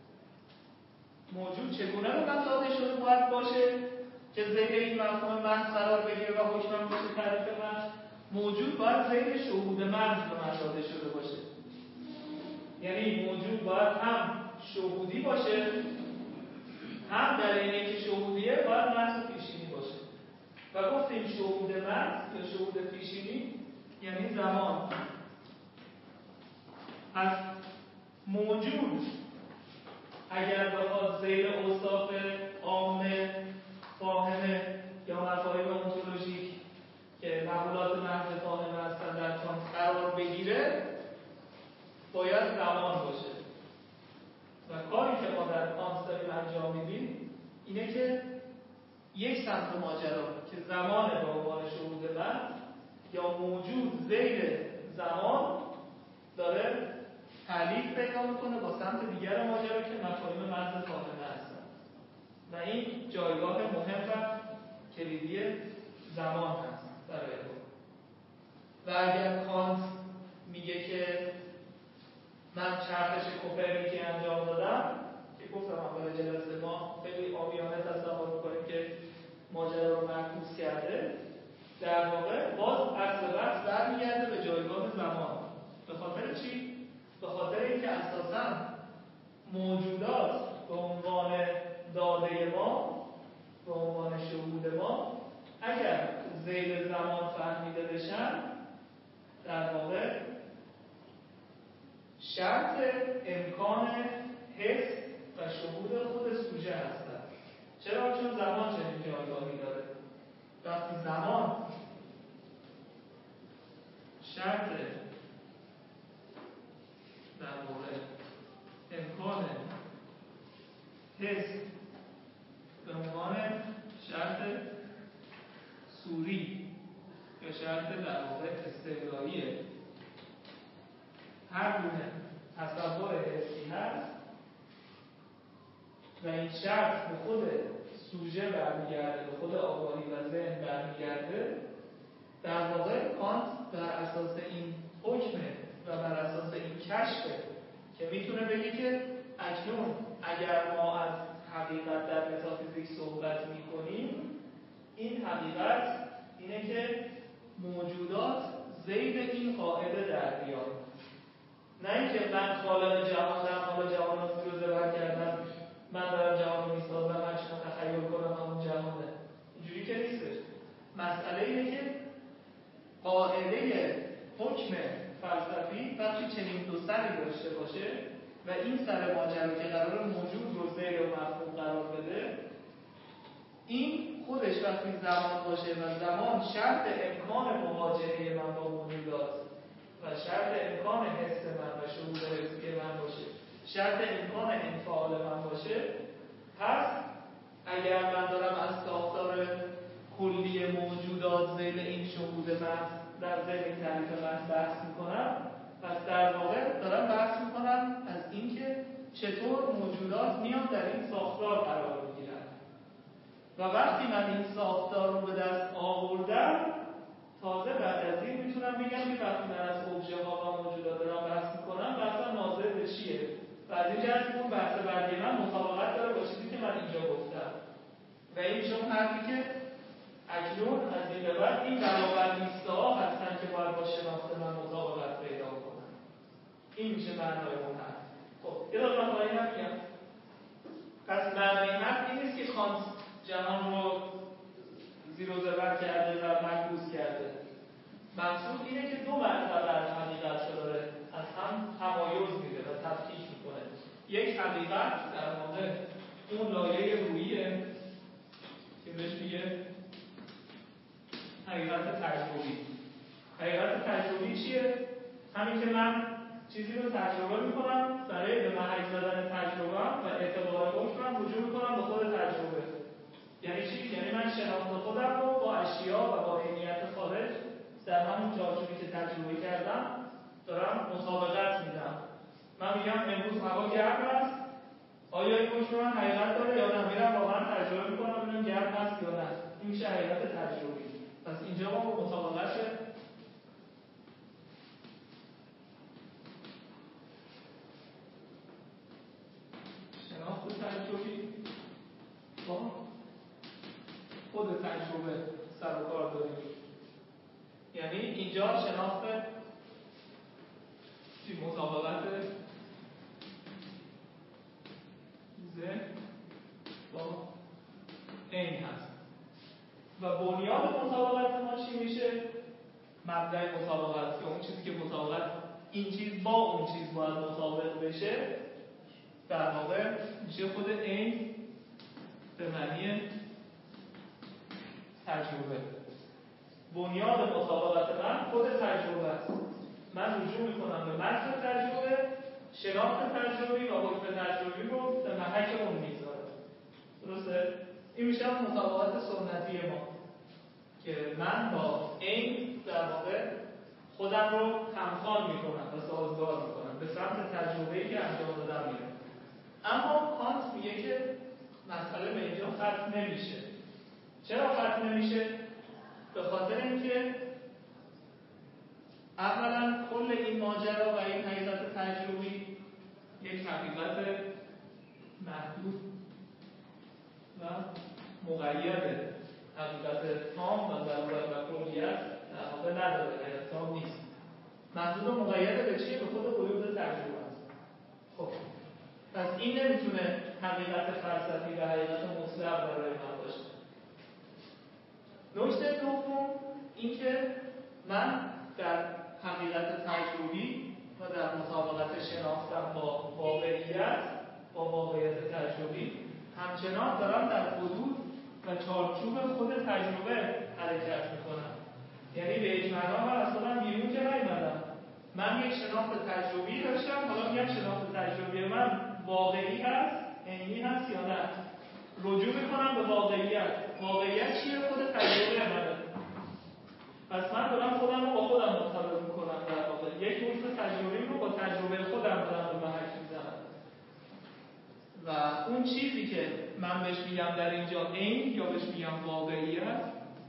موجود چگونه به من داده شده باید باشه که زیر این مفهوم محض قرار بگیره و حکمم بشه تعریف محض؟ موجود باید زیر شهود محض به من داده شده باشه. یعنی موجود باید هم شهودی باشه، هم در اینه که شهودیه باید محض پیشینی باشه. و گفتیم شهود محض یا شهود پیشینی یعنی زمان. پس موجود اگر بخواد زیر اوصاف عامه، فاهمه یا مفاهیم ontoloژیک که مقولات محض فاهمه هستن در کانت قرار بگیره، باید زمان باشه. و کاری که ما در کانت داریم انجام میدیم اینه که یک سمت ماجرا که زمان به عنوان شهود محض یا موجود زیر زمان داره تعلیق پیدا میکنه با سمت دیگر ماجرا که مفاهیم محض فاهمه هستن و این جایگاه مهم و کلیدی زمان هست برای ما. و اگر کانت میگه که من چرخش کوپرنیکی انجام دادم، که گفتم اول جلسه ما خیلی عامیانه تصور میکنیم که ماجرا رو معکوس کرده، در واقع باز اصل بحث برمیگرده به جایگاه زمان. به خاطر چی؟ به خاطر اینکه اساساً موجودات به عنوان داده ما، به عنوان شهود ما، اگر زیر زمان فهمیده بشن، در واقع شرط امکان حس و شهود خود سوژه هستند. چرا؟ چون زمان چنین جایگاهی داره. وقتی زمان شرط در واقع امکان حس به عنوان شرط صوری یا شرط در واقع استقلالی هر گونه تصور حسی هست و این شرط به خود سوژه برمیگرده، به خود آگاهی و ذهن برمیگرده، در واقع کانت بر اساس این حکمه و بر اساس این کشفه که میتونه بگه که اکنون اگر ما از موردی صحبت میکنیم، این حقیقت اینه که موجودات ذیل این قاعده در بیان. نه اینکه من خالق جهانم، حالا جهان رو زیر و زبر کردم، من دارم جهان رو میسازم، من چون تخیل کنم همون جهانه. اینجوری که نیستش. مسئله اینه که قاعده حکم فلسفی وقتی چنین دو سری داشته باشه و این سر ماجرا که قرار موجود رو ذیل و مفهوم قرار بده، این خودش وقتی زمان باشه و زمان شرط امکان مواجهه من با موجودات و شرط امکان حس من و شعور حسی من باشه، شرط امکان انفعال من باشه، پس اگر من دارم از ساختار کلی موجودات ذیل این شهود محض در ذیل این تعریف محض بحث میکنم، پس در واقع دارم بحث میکنم از اینکه چطور موجودات میان در این ساختار قرار میگیرن و وقتی من این ساختار رو به دست آوردم، تازه بعد از این میتونم بگم که وقتی من از ابژه ها و موجودات دارم بحث میکنم، بحثم ناظر به چیه؟ و از این جهت اون بحث بعدی من مطابقت داره با چیزی که من اینجا گفتم و این چون حرفی که اکنون از این به بعد این برابرنیسته‌ها هستن که باید با شناخت من مطابقت پیدا کنن. این میشه معنای اون حرف. خب یه دقیقه من برای این میگم. پس معنای این حرف این نیست که کانت جهان رو زیر و زبر کرده و معکوس کرده. مقصود اینه که دو مطلب در حقیقت رو داره از هم تمایز میده و تفکیک میکنه. یک حقیقت در واقع اون لایه روحیه که بهش میگه حقیقت تجربی. حقیقت تجربی چیه؟ همین که من چیزی رو تجربه میکنم، برای به محک زدن تجربه‌ام و اعتبار حکمم رجوع میکنم به خود تجربه. یعنی چی؟ یعنی من شناخت خودم رو با اشیا و با عینیت خارج در همون چارچوبی که تجربه کردم دارم مطابقت میدم. من میگم امروز هوا گرم است، آیا این حکم من حقیقت داره یا نه؟ میرم واقعا تجربه میکنم ببینم گرم است یا نه. این میشه حقیقت تجربی. پس اینجا ما با مطابقت شناخت تجربی با خود تجربه سر و کار داریم. یعنی اینجا شناخت مطابقت ذهن با عین هست و بنیاد مطابقت ما چی میشه؟ مبدأ مطابقت، که اون چیزی که مطابقت این چیز با اون چیز باید مطابق بشه، در واقع میشه خود عین به معنی تجربه. بنیاد مطابقت من خود تجربه است. من رجوع میکنم به متن تجربه، شناخت تجربی و حکم تجربی رو به محک اون میذارم. درسته؟ این میشه مطابقت سنتی ما که من با این در واقع خودم رو همخوان میکنم و سازگار میکنم به سمت تجربه‌ای که انجام دادم میرم. اما کانت میگه که مسئله به اینجا ختم نمیشه. چرا ختم نمیشه؟ به خاطر اینکه اولا کل این ماجرا و این حقیقت تجربی یک حقیقت محدود و مقیده، حقیقت تام و ضرورت و کلیت در واقع نداره، حقیقت تام نیست. محدود و مقیده به چیه؟ به خود قیود تجربه است. خب پس این نمیتونه حقیقت فلسفی و حقیقت مطلق برای من باشه. نکته دوم این که من در حقیقت تجربی و در مطابقت شناختم با واقعیت با واقعیت تجربی همچنان دارم در حدود و چارچوب خود تجربه حرکت میکنم. یعنی به یک معنا من از خودم بیرون که نیومدم. من یک شناخت تجربی داشتم، حالا میگم شناخت تجربی من واقعی هست، عینی هست یا نه. رجوع میکنم به واقعیت. واقعیت چیه؟ خود تجربه منه. پس من دارم خودم رو با خودم مرتبط میکنم در واقع. یک حکم تجربی رو با تجربه خودم دارم به محک میزنم. و اون چیزی که من بهش میگم در اینجا عین یا بهش میگم واقعیت،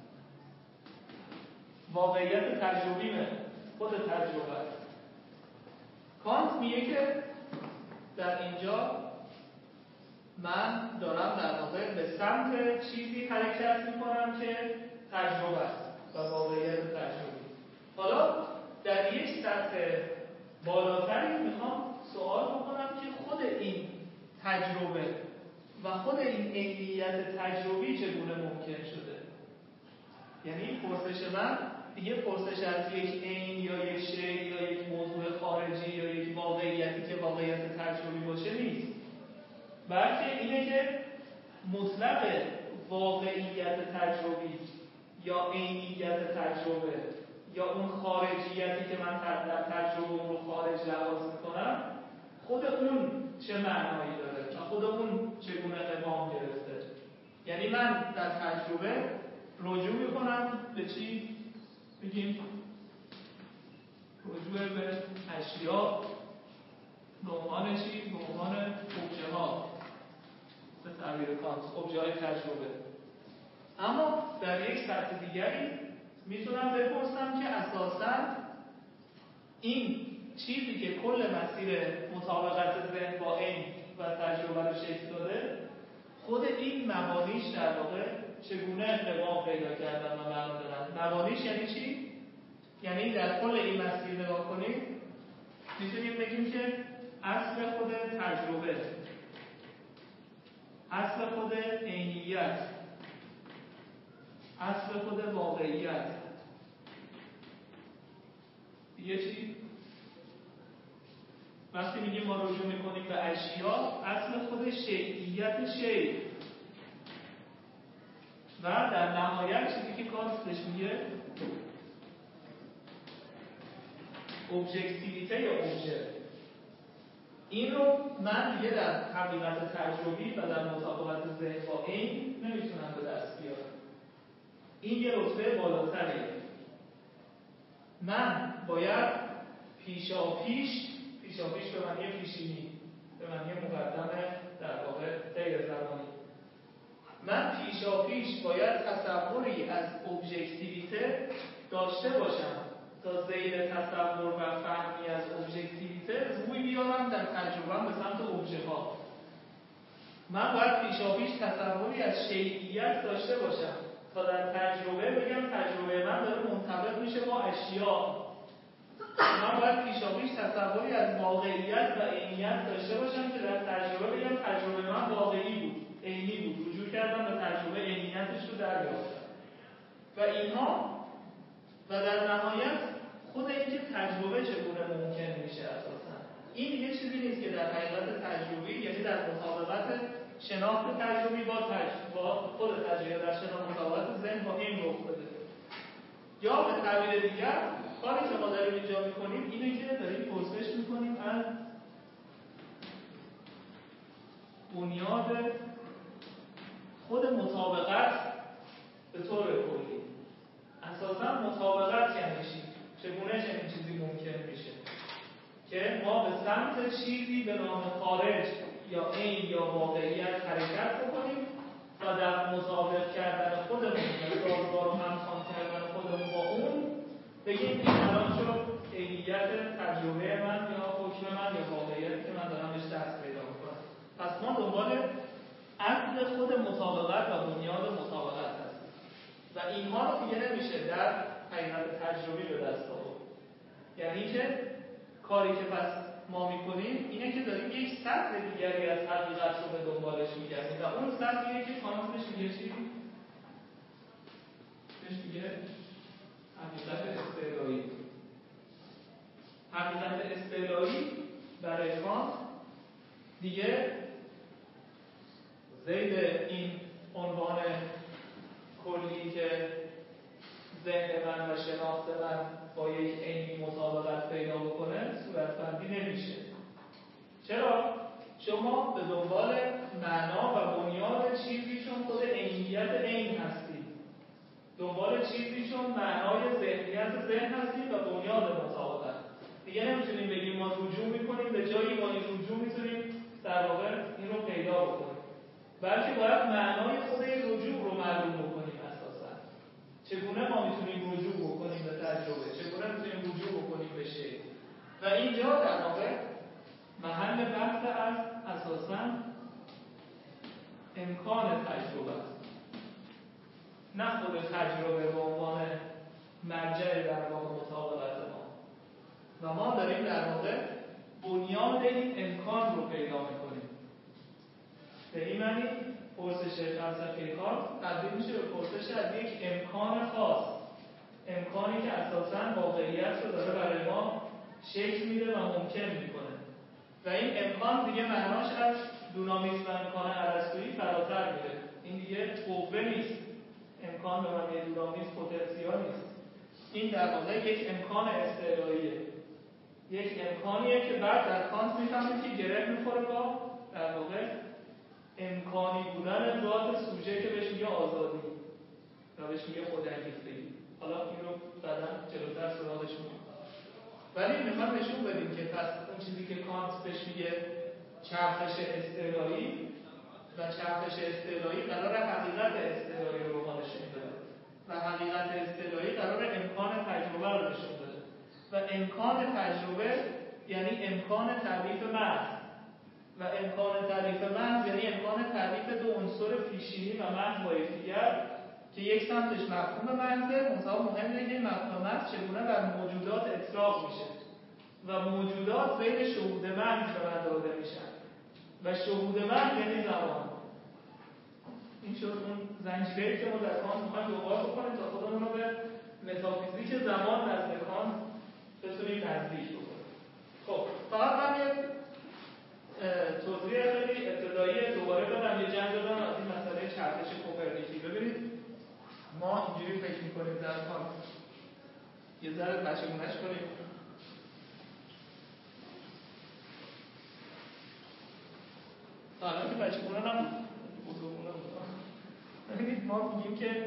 واقعیت تجربیمه، خود تجربه است. کانت میگه که در اینجا من دارم در واقع به سمت چیزی حرکت میکنم که تجربه است و واقعیت تجربی. حالا در یک سطح بالاتری میخوام سوال بکنم که خود این تجربه و خود این عینیت تجربی چگونه ممکن شده؟ یعنی پرسش من دیگه پرسش از یک عین یا یک شی یا یک موضوع خارجی یا یک واقعیتی که واقعیت تجربی باشه نیست، بلکه اینه که مطلق واقعیت تجربی یا عینیت تجربه یا اون خارجیتی که من در تجربه اون رو خارج لحاظ میکنم، خود اون چه معنایی داره و خود اون چگونه قوام گرفته. یعنی من در تجربه رجوع میکنم به چی؟ بگیم رجوع به اشیا به عنوان چی؟ به عنوان ابژه ها، به تعبیر کانت ابژه های تجربه. اما در یک سطح دیگری میتونم بپرسم که اساساً این چیزی که کل مسیر مطابقت ذهن با عین و تجربه رو شکل داده، خود این مبانیش در واقع چگونه قوام پیدا کردن و معنا دارن. مبانیش یعنی چی؟ یعنی در کل این مسیر نگاه کنید میتونیم بگیم که اصل خود تجربه، اصل خود عینیت، اصل خود واقعیت یه چی؟ وقتی میگیم ما رجوع میکنیم به اشیا، اصل خود شیعیت شیع و در نهایت چیزی که کانت بهش میگه ابژکتیویته یا ابژه. این رو من دیگه در حقیقت تجربی و در مطابقت ذهن با عین نمیتونم به دست بیارم. این یه رتبه بالاتریه. من باید پیشا پیش پیشا پیش به معنی پیشینی، به معنی مقدمه در واقع غیر زمانی، من پیشا پیش باید تصوری از ابژکتیویته داشته باشم تا زیر تصور و فهمی از ابژکتیویته روی بیارم در تجربه‌ام به سمت ابژه ها. من باید پیشا پیش تصوری از شیعیت داشته باشم تا در تجربه بگم تجربه من داره منطبق میشه با اشیا. من باید پیشا پیش تصوری از واقعیت و عینیت داشته باشم که در تجربه بگم تجربه من واقعی بود، عینی بود، رجوع کردم به تجربه عینیتش رو دریافتم و اینها. و در نهایت خود اینکه تجربه چگونه ممکن میشه اساسا این دیگه چیزی نیست که در حقیقت تجربی، یعنی در مطابقت شناخت تجربی با با خود تجربه، در شناخت مطابقت ذهن با این رخ بده. یا به تعبیر دیگر کاری که ما داریم اینجا میکنیم اینه که داریم پرسش میکنیم از بنیاد خود مطابقت به طور کلی. اساسا مطابقت یعنی چی؟ چگونه چنین چیزی ممکن میشه که ما به سمت چیزی به نام خارج یا عین یا واقعیت حرکت بکنیم و در مطابق کردن خودمون و سازگار و همخوان کردن خودمون با اون بگیم این الان شد عینیت تجربه من یا حکم من یا واقعیتی که من دارم بهش دست پیدا میکنم. پس ما دنبال اصل خود مطابقت و بنیاد مطابقت هستیم و اینها رو دیگه نمیشه در حقیقت تجربی به دست آورد. یعنی که کاری که پس ما میکنیم اینه که داریم یک سطح دیگری از حقیقت رو به دنبالش میگردیم و اون سطحیه که کانت بهش میگه چی؟ بهش میگه حقیقت استعلایی. حقیقت استعلایی برای کانت دیگه زید این عنوان کلی که ذهن من و شناخت من با یک عینی مطابقت پیدا بکنه صورتبندی نمیشه. چرا؟ شما به دنبال معنا و بنیاد چیزی چون خود عینیت عین هستید، دنبال چیزی چون معنای ذهنیت ذهن هستید و بنیاد مطابقت. دیگه نمیتونیم بگیم ما رجوع میکنیم به جایی با این رجوع میتونیم در واقع این رو پیدا بکنیم، بلکه باید معنای خود این رجوع رو معلوم بکنیم. اساسا چگونه ما میتونیم رجوع بکنیم به تجربه، چگونه میتونیم رجوع بکنیم به شی. و اینجا در واقع محل بحث از اساسا امکان تجربه است، نه خود تجربه به عنوان مرجع در واقع مطابقت ما. و ما داریم در واقع بنیاد این امکان رو پیدا میکنیم. به این معنی پرسش فلسفه کانت تبدیل میشه به پرسش از یک امکان خاص، امکانی که اساساً واقعیت رو داره برای ما شکل میده و ممکن میکنه. و این امکان دیگه معناش از دونامیسم و امکان ارسطویی فراتر میره. این دیگه قوه نیست، امکان به معنی دونامیسم پتانسیال نیست. این در واقع یک امکان استعلاییه، یک امکانیه که بعد در کانت میفهمید که گره میخوره با در واقع امکانی بودن ذات سوژه که بهش میگه آزادی و بهش میگه خودانگیختگی. حالا این رو بعدا جلوتر سراغش میریم. ولی میخوام نشون بدیم که پس اون چیزی که کانت بهش میگه چرخش استعلایی و چرخش استعلایی قرار حقیقت استعلایی رو به ما نشون بده و حقیقت استعلایی قرار امکان تجربه رو نشون بده و امکان تجربه یعنی امکان تعریف محض و امکان تعریف محض یعنی امکان تعریف دو عنصر پیشینی و محض با یکدیگر که یک سمتش مفهوم محضه، منتها مهمه که مفهوم محض چگونه بر موجودات اطلاق میشه و موجودات بین شهود محض قرار داده میشن و شهود محض یعنی زمان. این شد اون زنجیره‌ای که ما در کانت می‌خوایم دوباره بکنیم تا خودمون رو به متافیزیک زمان نزد کانت بتونیم نزدیک بکنیم. خب فقط من یه توضیح خیلی ابتدایی دوباره بدم، یه جنگ بدم از این مسئله چرخش کوپرنیکی. ببینید ما اینجوری فکر می‌کنیم در کانت، یه ذره بچگونه‌اش کنیم. تا الان که بچگونه نبود، بزرگونه بود. ببینید ما میگیم که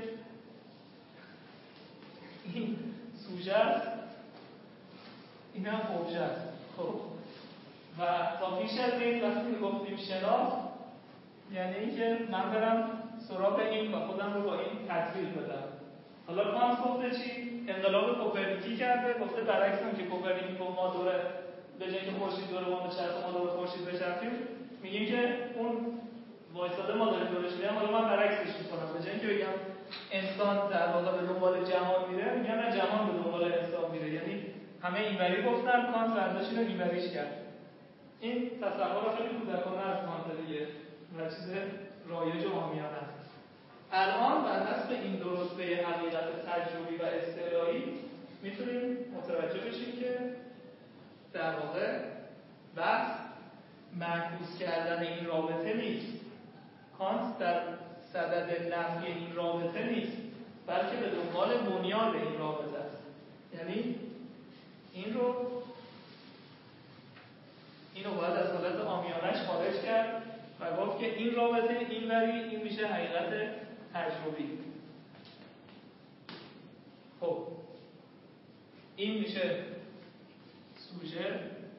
این سوژه است، این هم اوبژه است. خب و تا پیش از این وقتی میگفتیم شناخت یعنی اینکه من برم سراغ این و خودم رو با این تطبیق بدم. حالا کانت گفته چی؟ انقلاب کوپرنیکی کرده، گفته برعکس اون که کوپرنیکی گفت ما دوره به جای اینکه خورشید دور ما بچرخه ما دور خورشید بچرخیم، میگیم که اون وایساده ما داریم دورش میریم. حالا من برعکسش میکنم، به جای اینکه بگم انسان در واقع به دنبال جهان میره، میگم نه جهان به دنبال انسان میره. یعنی همه اینوری گفتن، کانت برداشت اینو اینوریش کرد. این تصور خیلی کودکانه از کانت دیگه و چیز رایج و عامیانه است. الان بر حسب این دو رتبه حقیقت تجربی و استعلایی میتونیم متوجه بشیم که در واقع بحث معکوس کردن این رابطه نیست. کانت در صدد نفی این رابطه نیست، بلکه به دنبال بنیاد این رابطه است. یعنی این رو اینو باید از حالت عامیانه‌اش خارج کرد و گفت که این رابطه این وری این میشه حقیقت تجربی. خب این میشه سوژه،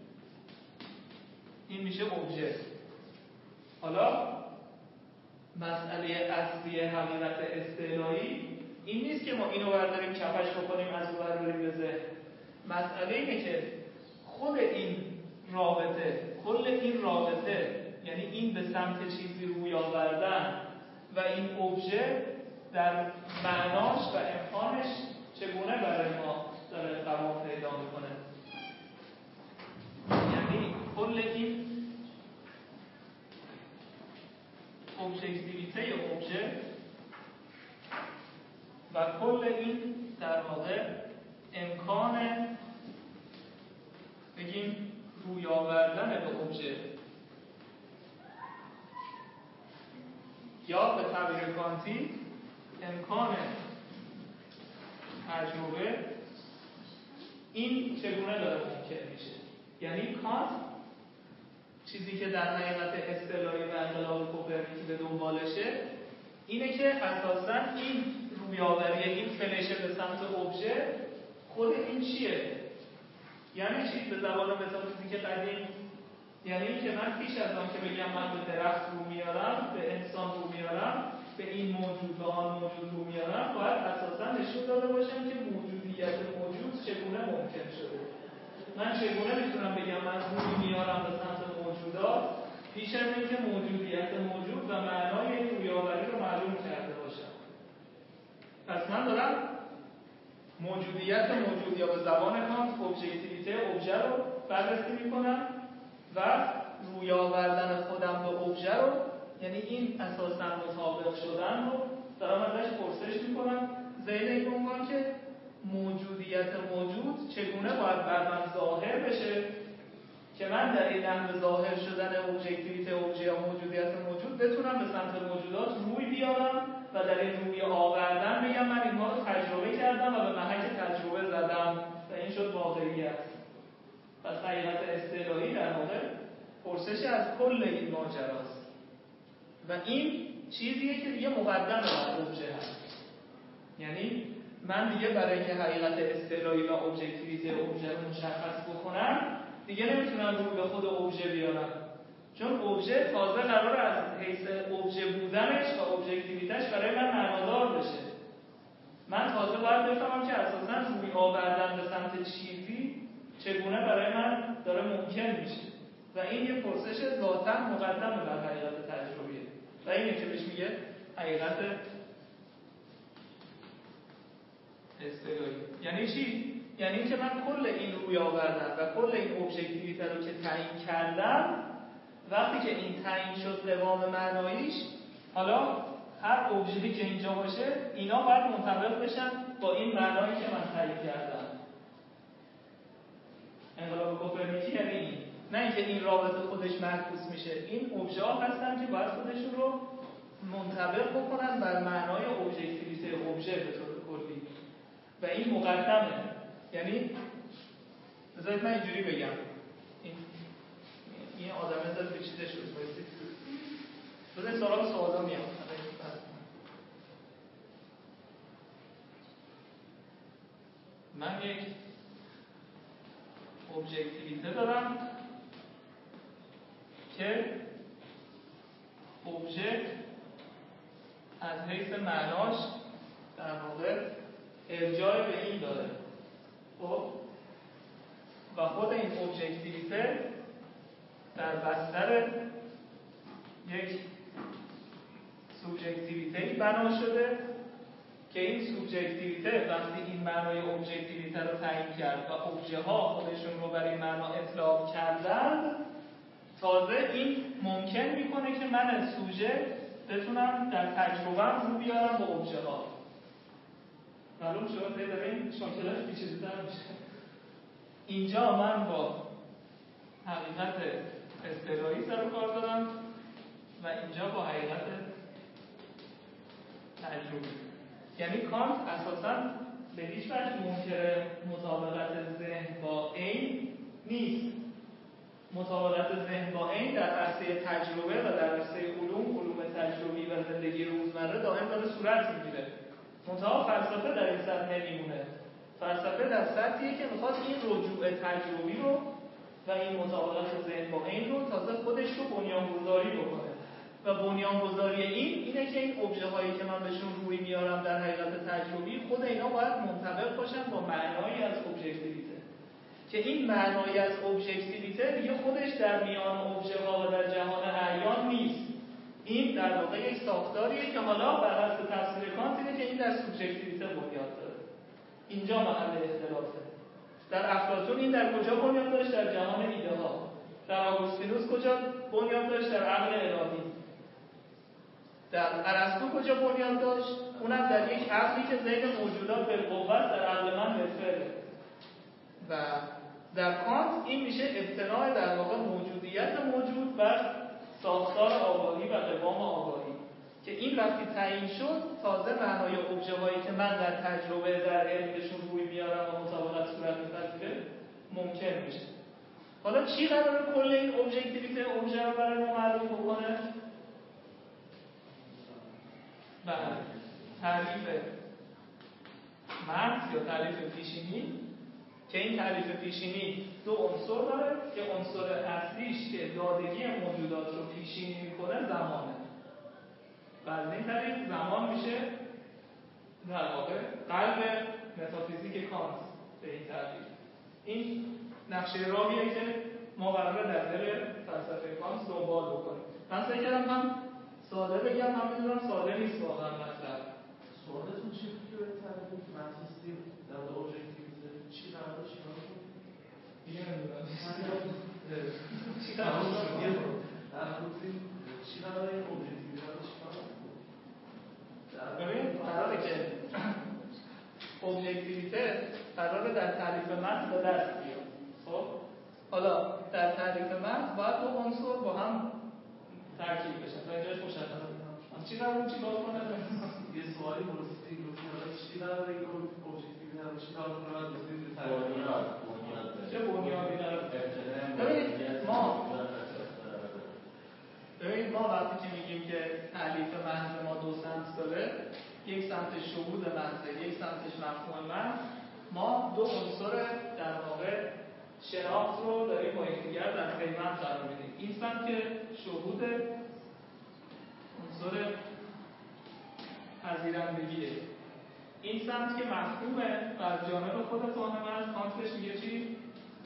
این میشه اوبژه. حالا مسئله اصلی حقیقت استعلایی این نیست که ما اینو برداریم چپش بکنیم از اون برداریم به ذهن. مسئله اینه که خود این رابطه، کل این رابطه، یعنی این به سمت چیزی روی آوردن و این اوبژه در معناش و امکانش چگونه برای ما داره قوام پیدا میکنه. یعنی کل این ابژکتیویته یا اوبژه و کل این در واقع امکان بگیم روی آوردن به اوبژه یا به تعبیر کانتی امکان تجربه، این چگونه داره ممکن میشه. یعنی کانت چیزی که در حقیقت اصطلاحی و انقلاب کوپرنیکی به دنبالشه اینه که اساساً این رویاوری، این فلشه به سمت اوبژه، خود این چیه؟ یعنی چی به زبان متافیزیک قدیم؟ یعنی این که من پیش از آن که بگم من به درخت رو میارم، به انسان رو میارم، به این موجود و آن موجود رو میارم، باید اساساً نشون داده باشم که موجودیت موجود چگونه ممکن شده. من چگونه میتونم بگم من روی میارم به سمت موجودات پیش از اینکه موجودیت موجود و معنای این رویاوری رو معلوم کرده باشم. پس من دارم موجودیت موجود یا به زبان کانت ابژکتیویته ابژه رو بررسی میکنم و روی آوردن خودم به ابژه رو، یعنی این اساساً مطابق شدن رو دارم ازش پرسش میکنم ذیل این عنوان که موجودیت موجود چگونه باید بر من ظاهر بشه که من در این نحو ظاهر شدن ابژکتیویته ابژه یا موجودیت موجود بتونم به سمت موجودات روی بیارم و در این روی آوردن بگم من اینها رو تجربه کردم و به محک تجربه زدم و این شد واقعیت. پس حقیقت اصطلاحی در واقع پرسش از کل این ماجراست و این چیزیه که دیگه مقدم بر ابژه هست. یعنی من دیگه برای اینکه حقیقت اصطلاحی و ابژکتیویته ابژه رو مشخص بکنم دیگه نمیتونم روی به خود ابژه بیارم، چون ابژه تازه قراره از حیث ابژه بودنش و ابژکتیویتش برای من معنادار بشه. من تازه باید بفهمم که اساساً روی آوردن به سمت چیزی چگونه برای من داره ممکن میشه و این یه پرسش ذاتاً مقدم بر حقیقت تجربیه و اینه که بهش میگه حقیقت اصطلاحی. یعنی چی؟ یعنی اینکه من کل این روی آوردن و کل این ابژکتیویته رو که تعیین کردم، وقتی که این تعیین شد قوام معناییش، حالا هر ابژه‌ای که اینجا باشه اینا باید منطبق بشن با این معنایی که من تعیین کردم. انقلاب کوپرنیکی یعنی این، نه اینکه این رابطه خودش معکوس میشه، این ابژه ها هستن که باید خودشون رو منطبق بکنن بر معنای ابژکتیویته ابژه به طور کلی و این مقدمه. یعنی بذارید من اینجوری بگم، این این آدمه داره پیچیده شد بایستی بذارید سراغ سوالا میام. من یک ابژکتیویته دارم که ابژه از حیث معناش در واقع ارجاع به این داره، خب و خود این ابژکتیویته در بستر یک سوبژکتیویته‌ای بنا شده که این سوبژکتیویته وقتی این معنای ابژکتیویته رو تعیین کرد و ابژه ها خودشون رو برای معنا اطلاق کردن، تازه این ممکن میکنه که من سوژه بتونم در تجربه‌ام رو بیارم با ابژه ها. معلوم شد که داره این شاکلش پیچیده‌تر میشه. اینجا من با حقیقت اصطلاحی سر و کار دارم و اینجا با حقیقت تجربی. یعنی کانت اساساً به هیچ وجه منکر مطابقت ذهن با عین نیست. مطابقت ذهن با عین در عرصه تجربه و در عرصه علوم، علوم تجربی و زندگی روزمره دائم داره صورت میگیره. منتها فلسفه در این سطح نمیمونه. فلسفه در سطحیه که میخواد این رجوع تجربی رو و این مطابقت ذهن با عین رو تازه خودش رو بنیانگذاری بکنه و بنیانگذاری این اینه که این ابژه هایی که من بهشون روی میارم در حقیقت تجربی خود اینا باید منطبق باشن با معنایی از ابژکتیویته، که این معنایی از ابژکتیویته دیگه خودش در میان ابژه ها و در جهان اعیان نیست. این در واقع یک ساختاریه که حالا بر حسب تفسیر کانت اینه که این در سوبژکتیویته بنیاد داره. اینجا محل اختلافه. در افلاطون این در کجا بنیاد داشت؟ در جهان ایده ها. در آگوستینوس کجا بنیاد داشت؟ در عقل الهی. در ارسطو کجا بنیاد داشت؟ اونم در یک عقلی که ذهن موجودات بالقوت در عقل من بالفعله. و در کانت این میشه ابتناء در واقع موجودیت موجود و ساختار آگاهی و قوام آگاهی، که این وقتی تعیین شد تازه معنای ابژه هایی که من در تجربه در علم بهشون روی میارم و مطابقت صورت می‌پذیره ممکن میشه. حالا چی قراره کل این ابژکتیویته ابژه رو برای ما معلوم بکنه؟ بله، تعریف محض یا تعریف پیشینی، که این تعریف پیشینی دو عنصر داره که عنصر اصلیش که دادگی موجودات رو پیشینی میکنه زمانه. و از این طریق زمان میشه در واقع قلب متافیزیک کانت به این تعریف. این نقشه راهیه که ما قراره در دل فلسفه کانت دنبال بکنیم. من فکر کردم هم ساده بگم، هم میدونم ساده نیست واقعا مطلب. سوالتون چی بود که به تعریف ماتریستی در مورد ابجکتیویته چی قراره چیکار کنه؟ دیگه نمیدونم چی قراره شد؟ در مورد چی قراره این ابجکتیویته رو چیکار کنه؟ ببین قراره که ابجکتیویته قراره در تعریف متن به دست بیاد. خب حالا در تعریف متن باید دو عنصر با هم ترکیب بشن. تا اینجاش مشخصه. چی قراره چیکار کنه؟ یه سوالی پرسیدی گفتید چی قراره این ابجکتیویته رو چیکار کنه؟ گفتید به تعریف چه بنیادی داره؟ ببینید ما ببینید ما وقتی که میگیم که تعریف محض ما دو سمت داره، یک سمت شهود محض، یک سمتش مفهوم محض، ما دو عنصر در واقع شناخت رو داریم با یکدیگر در پیوند قرار میدیم. این سمت که شهود عنصر پذیرندگیه، این سمت که مفهومه و از جانب خود فاهم است. کانت بهش میگه چی؟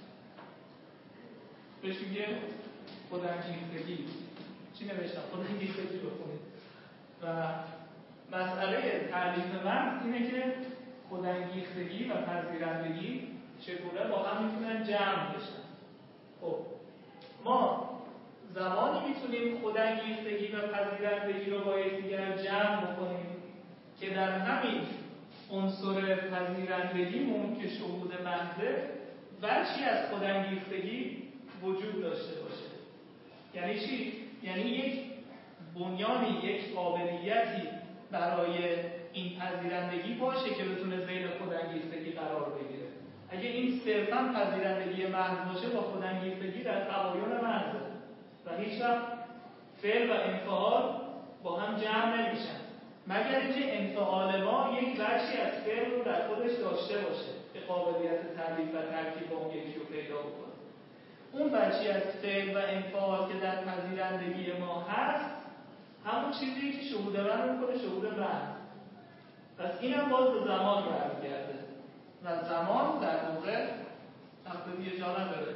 بهش میگه خودانگیختگی. چی نوشتم؟ خودانگیختگی بخونید. و مسئله تعریف من اینه که خودانگیختگی و پذیرندگی چگونه با هم میتونن جمع بشن. خب ما زمانی میتونیم خودانگیختگی و پذیرندگی رو با یکدیگر جمع بکنیم که در همین عنصر پذیرندگیمون که شهود محضه بخشی از خودانگیختگی وجود داشته باشه. یعنی چی؟ یعنی یک بنیانی، یک قابلیتی برای این پذیرندگی باشه که بتونه ذیل خودانگیختگی قرار بگیره. اگه این صرفاً پذیرندگی محض باشه با خودانگیختگی در تباین محضه و هیچ وقت فعل و انفعال با هم جمع نمیشن، مگر اینکه انفعال ما یک بخشی از فعل رو در خودش داشته باشه که قابلیت تعریف و ترکیب با اون یکی رو پیدا بکنه. اون بخشی از فعل و انفعال که در پذیرندگی ما هست همون چیزیه که شهود من رو کنه شهود محض. پس اینم باز به زمان برمیگرده و زمان در واقع تفصیلی جا نداره.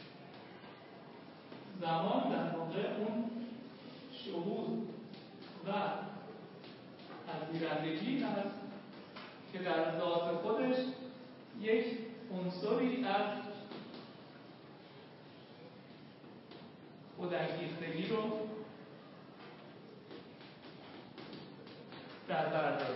زمان در واقع اون شهود و پذیرندگی هست که در ذات خودش یک عنصری از خودانگیختگی رو در بر داره.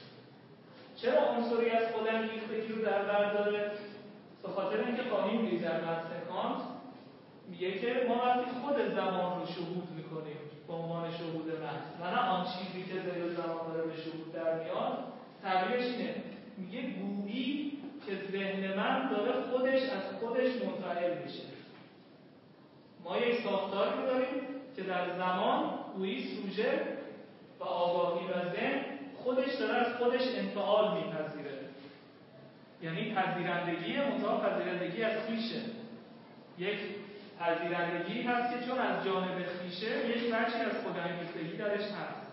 چرا عنصری از خودانگیختگی رو در بر داره؟ به خاطر اینکه خواهیم دید در بحث کانت میگه که ما وقتی خود زمان رو شهود میکنیم به عنوان شهود محض و نه آن چیزی که ذیل زمان داره به شهود در میاد، تعبیرش اینه، میگه گویی که ذهن من داره خودش از خودش منفعل میشه. ما یک ساختاری رو داریم که در زمان گویی سوژه و آگاهی و ذهن خودش داره از خودش انفعال میپذیره. یعنی پذیرندگی منتها پذیرندگی از خویشه. یک پذیرندگی هست که چون از جانب خویشه یک بخشی از خودانگیختگی درش هست.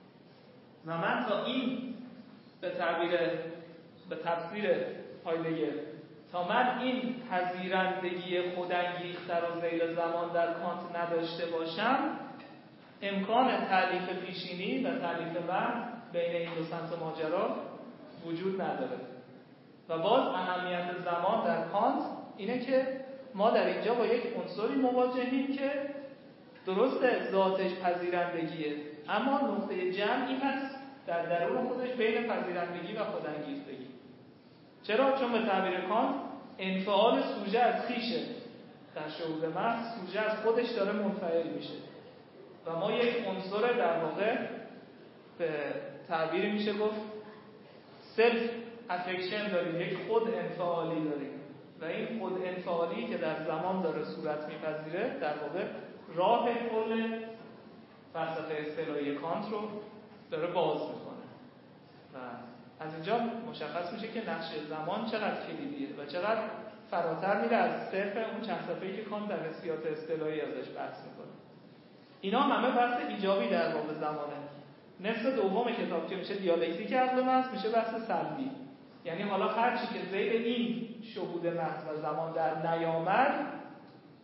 و من تا این به تعبیر به تفسیر هایدگر تا من این پذیرندگی خودانگیخته رو ذیل زمان در کانت نداشته باشم، امکان تألیف پیشینی و تألیف من بین این دو سمت ماجرا وجود نداره. و باز اهمیت زمان در کانت اینه که ما در اینجا با یک عنصری مواجهیم که درست ذاتش پذیرندگیه، اما نقطه جمعی هست در درون خودش بین پذیرندگی و خودانگیختگی. چرا؟ چون به تعبیر کانت انفعال سوژه از خویشه. در شهود محض سوژه از خودش داره منفعل میشه و ما یک عنصر در واقع به تعبیر میشه گفت سلف افکشن داریم، یک خود انفعالی داریم و این خود انفعالی که در زمان داره صورت میپذیره در واقع راه کل فلسفه اصطلاحی کانت رو داره باز میکنه و از اینجا مشخص میشه که نقش زمان چقدر کلیدیه و چقدر فراتر میره از صرف اون چند صفحه‌ای که کانت در حسیات اصطلاحی ازش بحث میکنه. اینا همه بحث ایجابی در باب زمانه. نصف دوم کتاب که میشه دیالکتیک عقل محض میشه بحث سلبی. یعنی حالا هر چی که ذیل این شهود محض و زمان در نیامد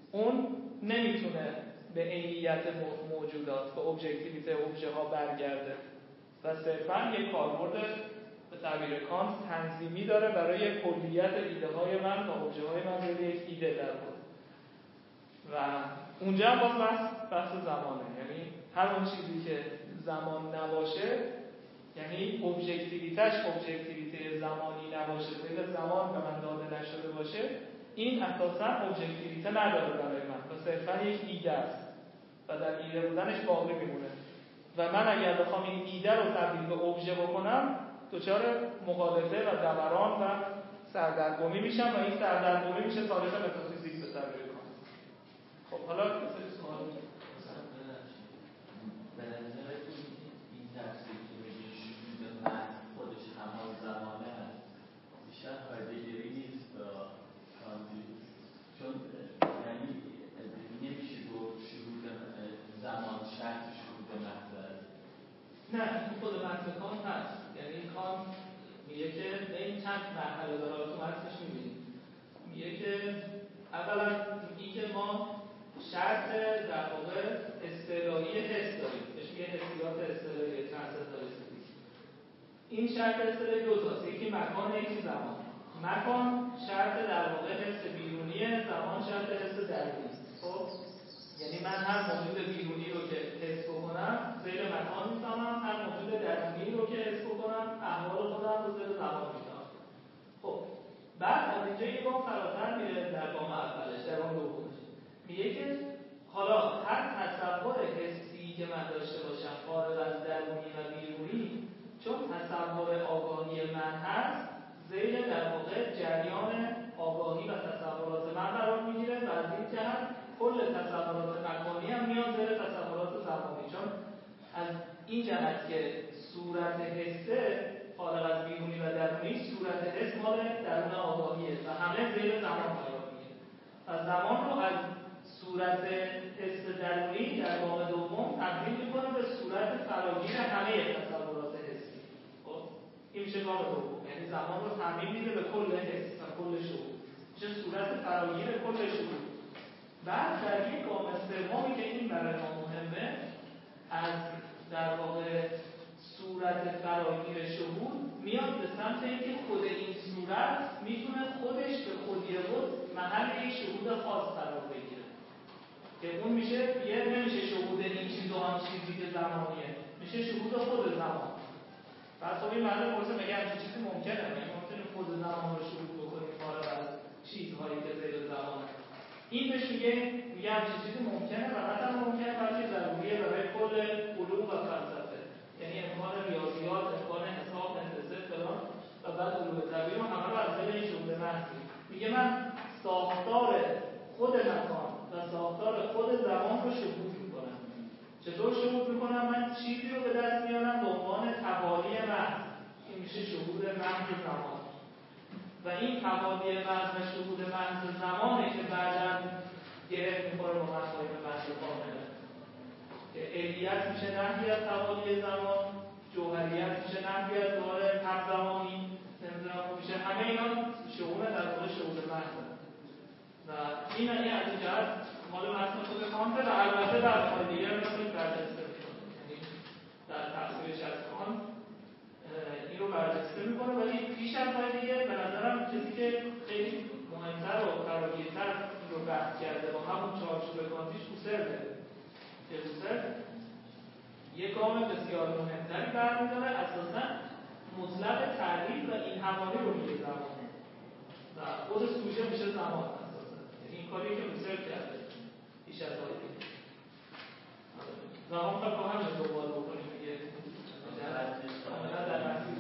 اون نمیتونه به عینیت موجودات، به ابجکتیویته ابژه ها برگرده و صرفاً یک کاربرد به تعبیر کانت تنظیمی داره برای کلیت ایده های من و ابژه های من روی یک ایده در بود. و اونجا هم باز بحث بحث زمانه، یعنی هر اون چیزی که زمان نباشه، یعنی ابجکتیویتش ابجکتیویته زمانی نباشه، زیر زمان به من داده نشده باشه، این اساساً ابجکتیویته نداره برای من و صرفاً یک ایده است و در ایده بودنش باقی میمونه و من اگر بخوام این ایده رو تبدیل به ابژه بکنم دچار مخالفه و دوران و سردرگمی میشم و این سردرگمی میشه تاریخ متافیزیک به تعبیر کانت. خب حالا مثل سوال به نظر این تفسیر که میگه شهود محض خودش همان زمانه هست بیشتر هایدگری نیست با کانتی، چون یعنی نمیشه گفت شهود زمان شرط شهود محض هست. نه، این خود متن کانت هست، یعنی کانت میگه که این چند مرحله داره تو متنش میبینیم. میگه که اولا اینکه ما شرط در واقع اصطلاحی حس داریم، بهش میگه حسیات اصطلاحی ترانسندنتالیسم. این شرط اصطلاحی دو تاست، یکی مکان یکی زمان. مکان شرط در واقع حس بیرونیه، زمان شرط حس درونی. خب یعنی من هر موجود بیرونی رو که حس بکنم زیر مکان میفهمم، هر موجود درونی رو که حس بکنم احوال خودم رو زیر زمان میفهمم. خب بعد از اینجا یه گام فراتر میره در گام اولش، در گام دومش میگه که حالا هر تصور حسی که من داشته باشم فارغ از درونی و بیرونی، چون تصور آگاهی من هست زیر در واقع جریان آگاهی و تصورات من قرار میگیره و از این جهت کل تصورات مکانی هم میاد زیر تصورات زمانی، چون از این جهت که صورت حسه فارغ از بیرونی و درونی، صورت حس مال درون آگاهیه و همه زیر زمان قرار میگیره و زمان رو از صورت حس درونی در گام دوم تبدیل میکنه به صورت فراگیر همه تصورات حسی. خب این میشه گام دوم، یعنی زمان رو تبدیل میده به کل حس و کل شعور، میشه صورت فراگیر کل شعور. بعد در یک گام سومی که این برای ما مهمه، از در واقع صورت فراگیر شهود میاد به سمت اینکه خود این صورت میتونه خودش به خودی خود محل یک شهود خاص قرار بگیره که اون میشه یه نمیشه شهود این چیز و آن چیزی که زمانیه، میشه شهود خود زمان. بعد خب این معنی پرسه میگه همچین چیزی ممکنه، میگه ممکنه خود زمان رو شهود بکنیم فارغ از چیزهایی که زیر زمانه. این بهش میگه میگه همچین چیزی ممکنه و نه تنها ممکنه بلکه ضروریه برای کل علوم و فلسفه، یعنی امکان ریاضیات، امکان حساب، هندسه فلان و بعد علوم طبیعی رو همه رو از زیر این شهود محض میگه من ساختار خود مکان و ساختار خود زمان رو شهود میکنم. چطور شهود میکنم؟ من چیزی رو به دست میارم به عنوان توالی محض، این میشه شهود محض زمان و این توالی محض و شهود محض زمانه که بعداً گره میخوره با مفاهیم محض کامله که علیت میشه نحوی از توالی زمان، جوهریت میشه نحوی از دور هم زمانی، نمیدونم میشه همه اینا شعور در واقع شعور محض و این این از این جهت مال متن خود کانت و البته در مورد دیگر میتونید برجسته میکنه، یعنی در تفسیرش از کانت این رو برجسته میکنه. ولی پیش از پای دیگه به نظرم چیزی که خیلی مهمتر و فراگیرتر این رو بحث کرده با همون چارچوب کانتیش هوسرله که هوسرل یک گام بسیار مهمتری برمیداره، اساسا مطلق تعریف و این همانی رو میگه زمانه و خود سوژه میشه زمان اساسا، یعنی این کاری که هوسرل کرده پیش از پای دیگه و هم تا با همین دوبار بکنیم میگه کاملا در مسیر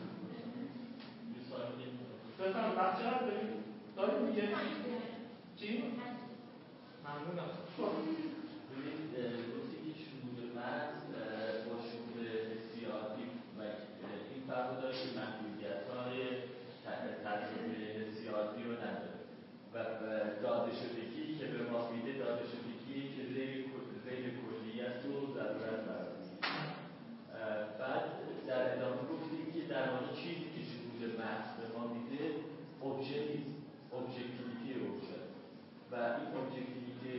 بسن وقت چقدر داریم؟ داریم میگه چی؟ ممنونم. ببینید گفتی که شهود محض با شهود حسیاتی و این فرق داره که محدودیت‌های تجربه حسیاتی رو نداره و داده شدگی که به ما میده داده شدگی که زیر کلیت و ضرورت قرار می‌گیره. بعد در ادامه گفتیم که در واقع چیزی که شهود محض به ما میده ابژه نیست، ابژکتیویتی ابژه و این ابژکتیویتی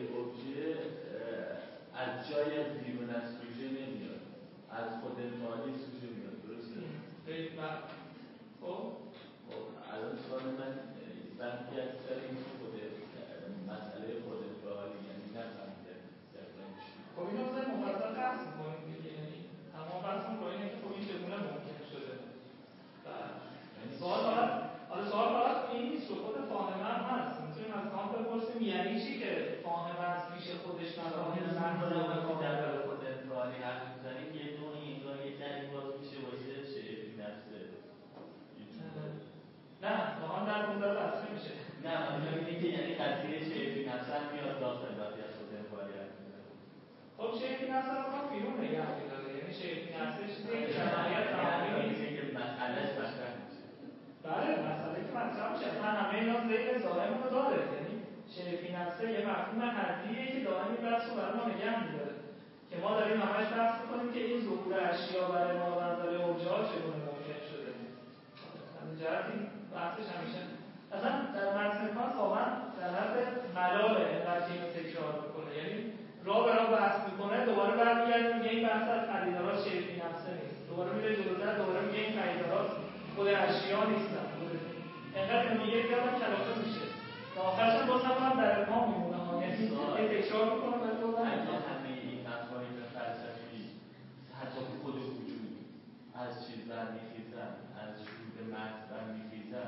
همش بحث میکنیم که این ظهور اشیا برای ما منظر اونجا چگونه ممکن شده. همین جهت این بحثش همیشه اصلا در متن کانت واقعا در حد ملاله اینقدر که اینو تکرار میکنه، یعنی راه به راه بحث میکنه، دوباره برمیگرده میگه این بحث از پدیدارات شیفی نفسه نیست، دوباره میره جلوتر دوباره میگه این پدیدارات خود اشیا نیستن، اینقدر اینو میگه که آدم کلافه میشه و آخرش هم باز هم در ما میمونه ها، یعنی یه تکرار میکنه ولی دوباره همه این مفاهیم فلسفی حتی خود وجود از چیز برمیخیزن، از شهود محض برمیخیزن.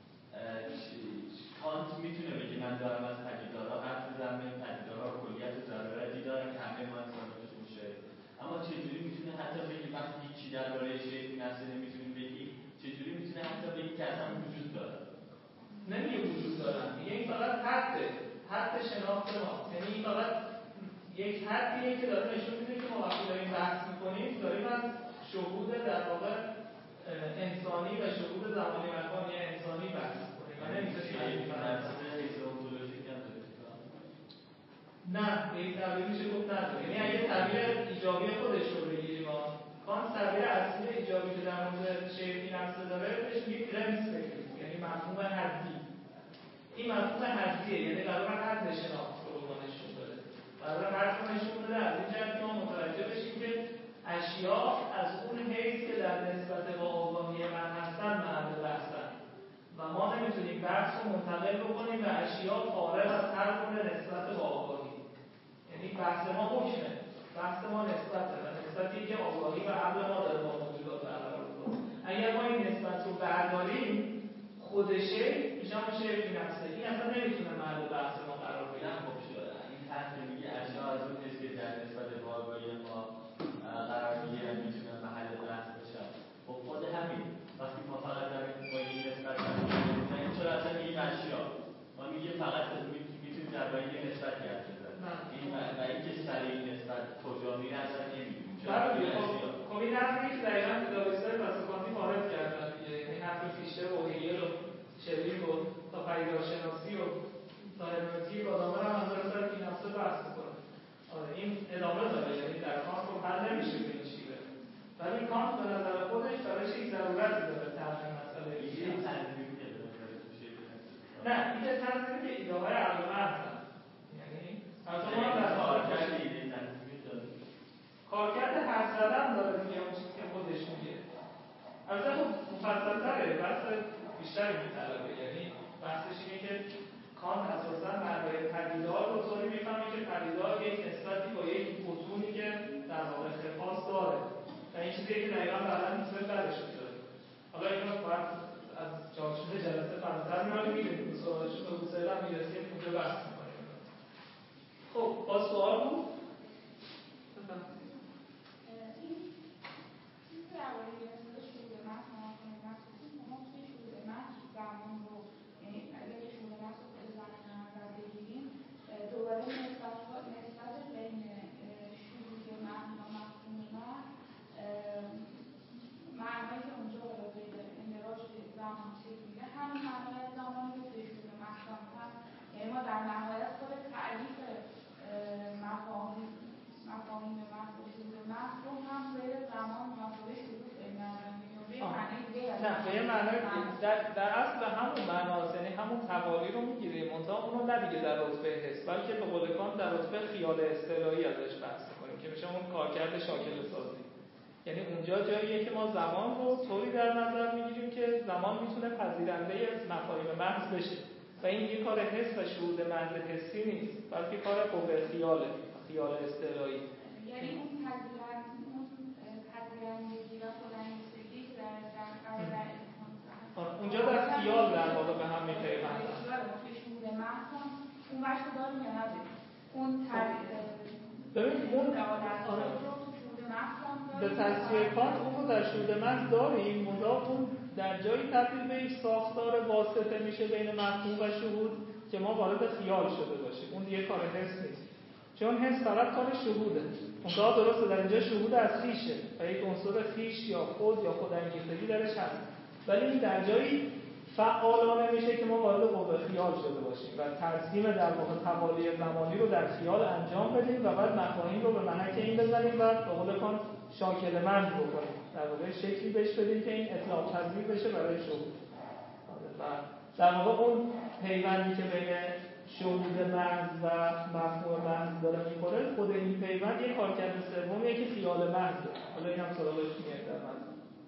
کانت میتونه بگه من دارم از پدیدارا حرف میزنم، این پدیدارا کلیت ضرورتی دارن که همه ما انسانات میشه، اما چجوری میتونه حتی بگه وقتی هیچی درباره شیء نفسه نمیتونیم بگی، چجوری میتونه حتی بگی که اصلا وجود داره؟ نمیگه وجود دارن، میگه این فقط حد حد شناخت ماست، یعنی این فقط یک حدیه که داره نشون میده که ما وقتی داریم بحث میکنیم داریم از شهود در واقع انسانی و شهود زمانی مکانی انسانی بحث میکنیم و نمیتونیم این نه به این تعبیر میشه گفت نداره، یعنی اگه تعبیر ایجابی خودش رو بگیریم کانت تعبیر اصلی ایجابی که در مورد شیء نفسه داره بهش میگه پرنسپل، یعنی مفهوم حدی. این مفهوم حدیه، یعنی قرار حد شناخت رو ما نشون بده، قرار حد رو نشون بده از این جهت که ما متوجه بشیم که اشیا از اون حیث که در نسبت با آگاهی من هستن محل بحثن و ما نمیتونیم بحث رو منتقل بکنیم به اشیا فارغ از هر گونه نسبت با آگاهی، یعنی بحث ما حکمه، بحث ما نسبته و نسبتی که آگاهی و عقل ما داره با موجودات برقرار می‌کنه. اگر ما این نسبت رو برداریم خودشه میشه همون شیء فی نفسه، این اصلا نمیتونه محل بحث ما قرار بگیره. خب شده این حرف که میگه اشیا از اون حیث که در نسبت با آگاهی ما قرار میگیرن میتونن محل بحث بشن. خب خود همین وقتی ما فقط داریم با این نسبت می‌کنیم چرا اصلا میگیم اشیا؟ ما میگیم فقط میتونیم درباره یه نسبتی حرف بزنیم. این و اینکه سر این نسبت کجا میره اصلا نمیدونیم. بله خب این حرفی که دقیقاً فیلسوفای فلسفی وارد کردن دیگه، یعنی حرف فیشته و هگل و شلیک و تا پدیدارشناسی و تا هرمنوتیک آدم‌ها هم منظور سر فی نفسه بحث می‌کنه. آره این ادامه داره، یعنی در کانت خب حل نمیشه به این شیوه، ولی کانت به نظر خودش براش یک ضرورتی داره طرح مسئله این تنظیمی که نه این که تنظیمی که ایده های عقل محضن، یعنی از ما در کارکرد ایده تنظیمی داره، کارکرد حرف زدن داره دیگه، اون چیزی که خودش میگه البته خب مفصل‌تره، بحث بیشتری می‌طلبه، یعنی بحثش اینه که کانت اساساً درباره پدیدار رو طوری می‌فهمه که پدیدار یک نسبتی با یک بطونی که در واقع خاص داره و این چیزی که دقیقاً بعداً می‌تونه درش بیاره. حالا اینو باید از چارچوب جلسه فراتر می‌ریم می‌بینیم که سوالشون به گوسه هم می‌رسیم اونجا بحث می‌کنیم. خب با سوال بود زمان رو، یعنی اگر شروع نفس رو خود زمان نظر بگیریم دوباره نسبت نسبت بین شروع معنی و مفهوم من معنایی که اونجا حالا بین اندراج به زمان شکل میده همون معنای از زمانی که به شروع مفهوم هست، یعنی ما در نهایت خود تعریف مفاهیم مفاهیم محض و شروع محض رو هم غیر زمان و مسابقه شروع این نظر نه به یه معنی در, در اصل همون معناست، یعنی همون توالی رو میگیریم منتها اونو نه دیگه در رتبه حس بلکه به قول کانت در رتبه خیال اصطلاحی ازش بحث می‌کنیم که میشه اون کارکرد شاکله سازی، یعنی اونجا جاییه که ما زمان رو طوری در نظر میگیریم که زمان میتونه پذیرنده مفاهیم محض بشه و این یه کار حس و شهود محض حسی نیست بلکه کار قوه خیاله، خیال اصطلاحی، یعنی اون پذیرندگی و خودانگیزی که در در اونجا در خیال در واقع به هم میپیوندن. شهود محض اون بحث رو داریم یا نداریم؟ اون ببین اون به تصویر کانت اون رو در شهود محض داریم، مضاف اون در جایی تبدیل به یک ساختار واسطه میشه بین مفهوم و شهود که ما وارد خیال شده باشیم، اون دیگه کار حس نیست، چون حس فقط کار شهوده. اونجا درسته در اینجا شهود از خویشه و یک عنصر خویش یا خود یا خودانگیختگی درش هست، ولی این در جایی فعالانه میشه که ما وارد قوه خیال شده باشیم و ترسیم در واقع توالی زمانی رو در خیال انجام بدیم و بعد مفاهیم رو به محک این بزنیم و به قول کانت شاکله مند بکنیم، در واقع شکلی بهش بدیم که این اطلاق پذیر بشه برای شهود. و در واقع اون پیوندی که بین شهود محض و مفهوم محض داره می‌خوره، خود این پیوند یک کارکرد سومیه که خیال محضه. حالا اینم سراغش میاد در من.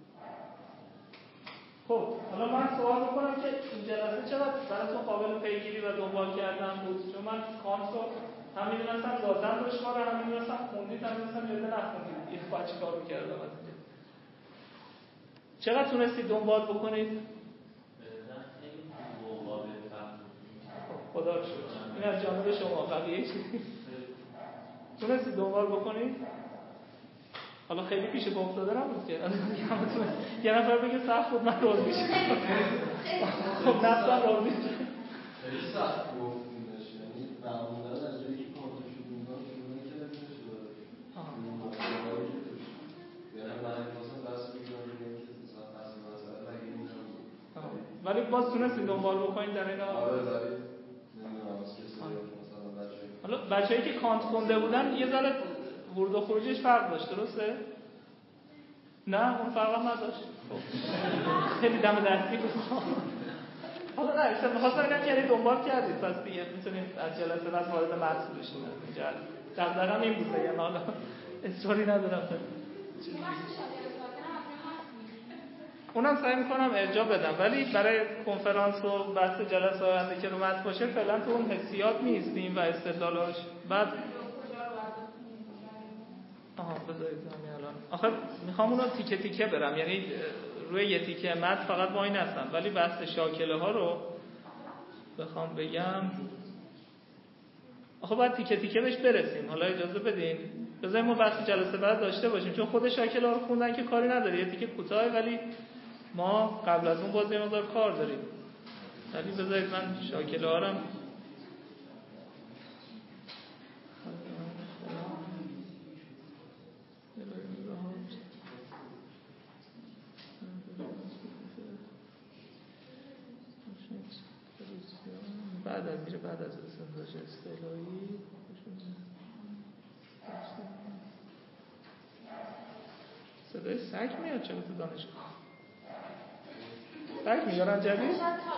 خب حالا من سوال میکنم که این جلسه چقدر براتون قابل پیگیری و دنبال کردن بود؟ چون من کانت رو هم میدونستم دادن دشواره، هم میدونستم خوندید، هم میدونستم یاده نخوندید. این باید چی کار میکردم از اینجا؟ چقدر تونستید دنبال بکنید؟ خب خدا رو شکر. این از جانب شما بقیه چیزی تونستید دنبال بکنید؟ حالا خیلی پیش با افتاده نبود که یه نفر بگه سخت بود من راضی شدم. خب نفسم راضی شد. خیلی سخت بود بودش، یعنی معمولا از جایی که کانتو شد میدان شروع میکرد میشه داره یعنی من احساسم بس میگم که اصلا مسئله مگه اینجا بود، ولی باز تونستید دنبال بکنید در این حال؟ آره ولی نمیدونم از کسی مثلا بچه حالا بچه‌ای که کانت خونده بودن یه ذره ورود و خروجش فرق داشت، درسته؟ نه اون فرق هم نداشت. خیلی دم دستی بود. حالا نه اصلا می‌خواستم بگم یعنی دنبال کردید پس دیگه میتونید از جلسه بعد وارد متن بشید. اینجا دغدغه‌م این بود یعنی حالا اصراری ندارم. اونم سعی می‌کنم ارجاع بدم ولی برای کنفرانس و بحث جلسه آینده که رو متن باشه فعلا تو اون حسیات نیستیم و استدلالاش بعد آها بذارید همین الان آخه میخوام اونو تیکه تیکه برم، یعنی روی یه تیکه متن فقط وای نستم ولی بحث شاکله ها رو بخوام بگم آخه باید تیکه تیکه بهش برسیم. حالا اجازه بدین بذاریم ما بحث جلسه بعد داشته باشیم چون خود شاکله ها رو خوندن که کاری نداره، یه تیکه کوتاهه ولی ما قبل از اون باز یه مقدار کار داریم. ولی بذارید من شاکله ها رو بعد از میره بعد از استنتاج اصطلاحی صدای سگ میاد چرا تو دانشگاه؟ سگ میارن جدید؟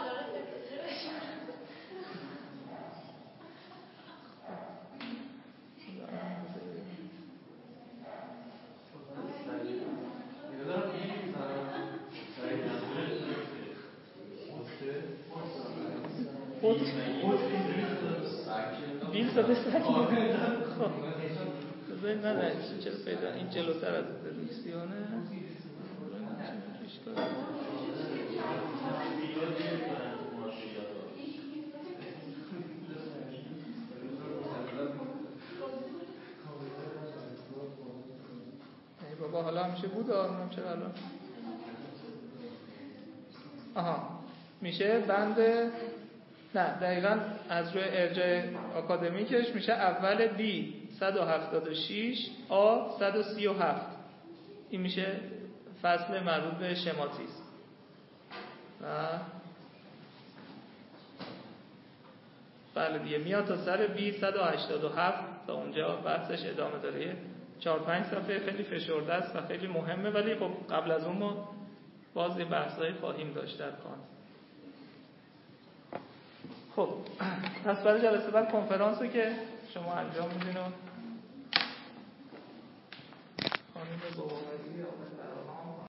بیل زده سگ خب بذارید من رنجی چرا پیدا این جلوتر از ددوکسیونه ای بابا حالا همیشه بود آرمونم چرا الان آها میشه بند نه دقیقاً از روی ارجاع آکادمیکش میشه اول دی صد و هفتاد و شش آ صد و سی و هفت. این میشه فصل مربوط به شماتیسم و بله دیگه میاد تا سر بی صد و هشتاد و هفت تا اونجا بحثش ادامه داره. چهار پنج صفحه خیلی فشرده است و خیلی مهمه ولی خب قبل از اون ما باز یه بحثایی خواهیم داشت در کانت. خب پس برای جلسه بعد کنفرانسی که شما انجام میدین و خانم باباوزیر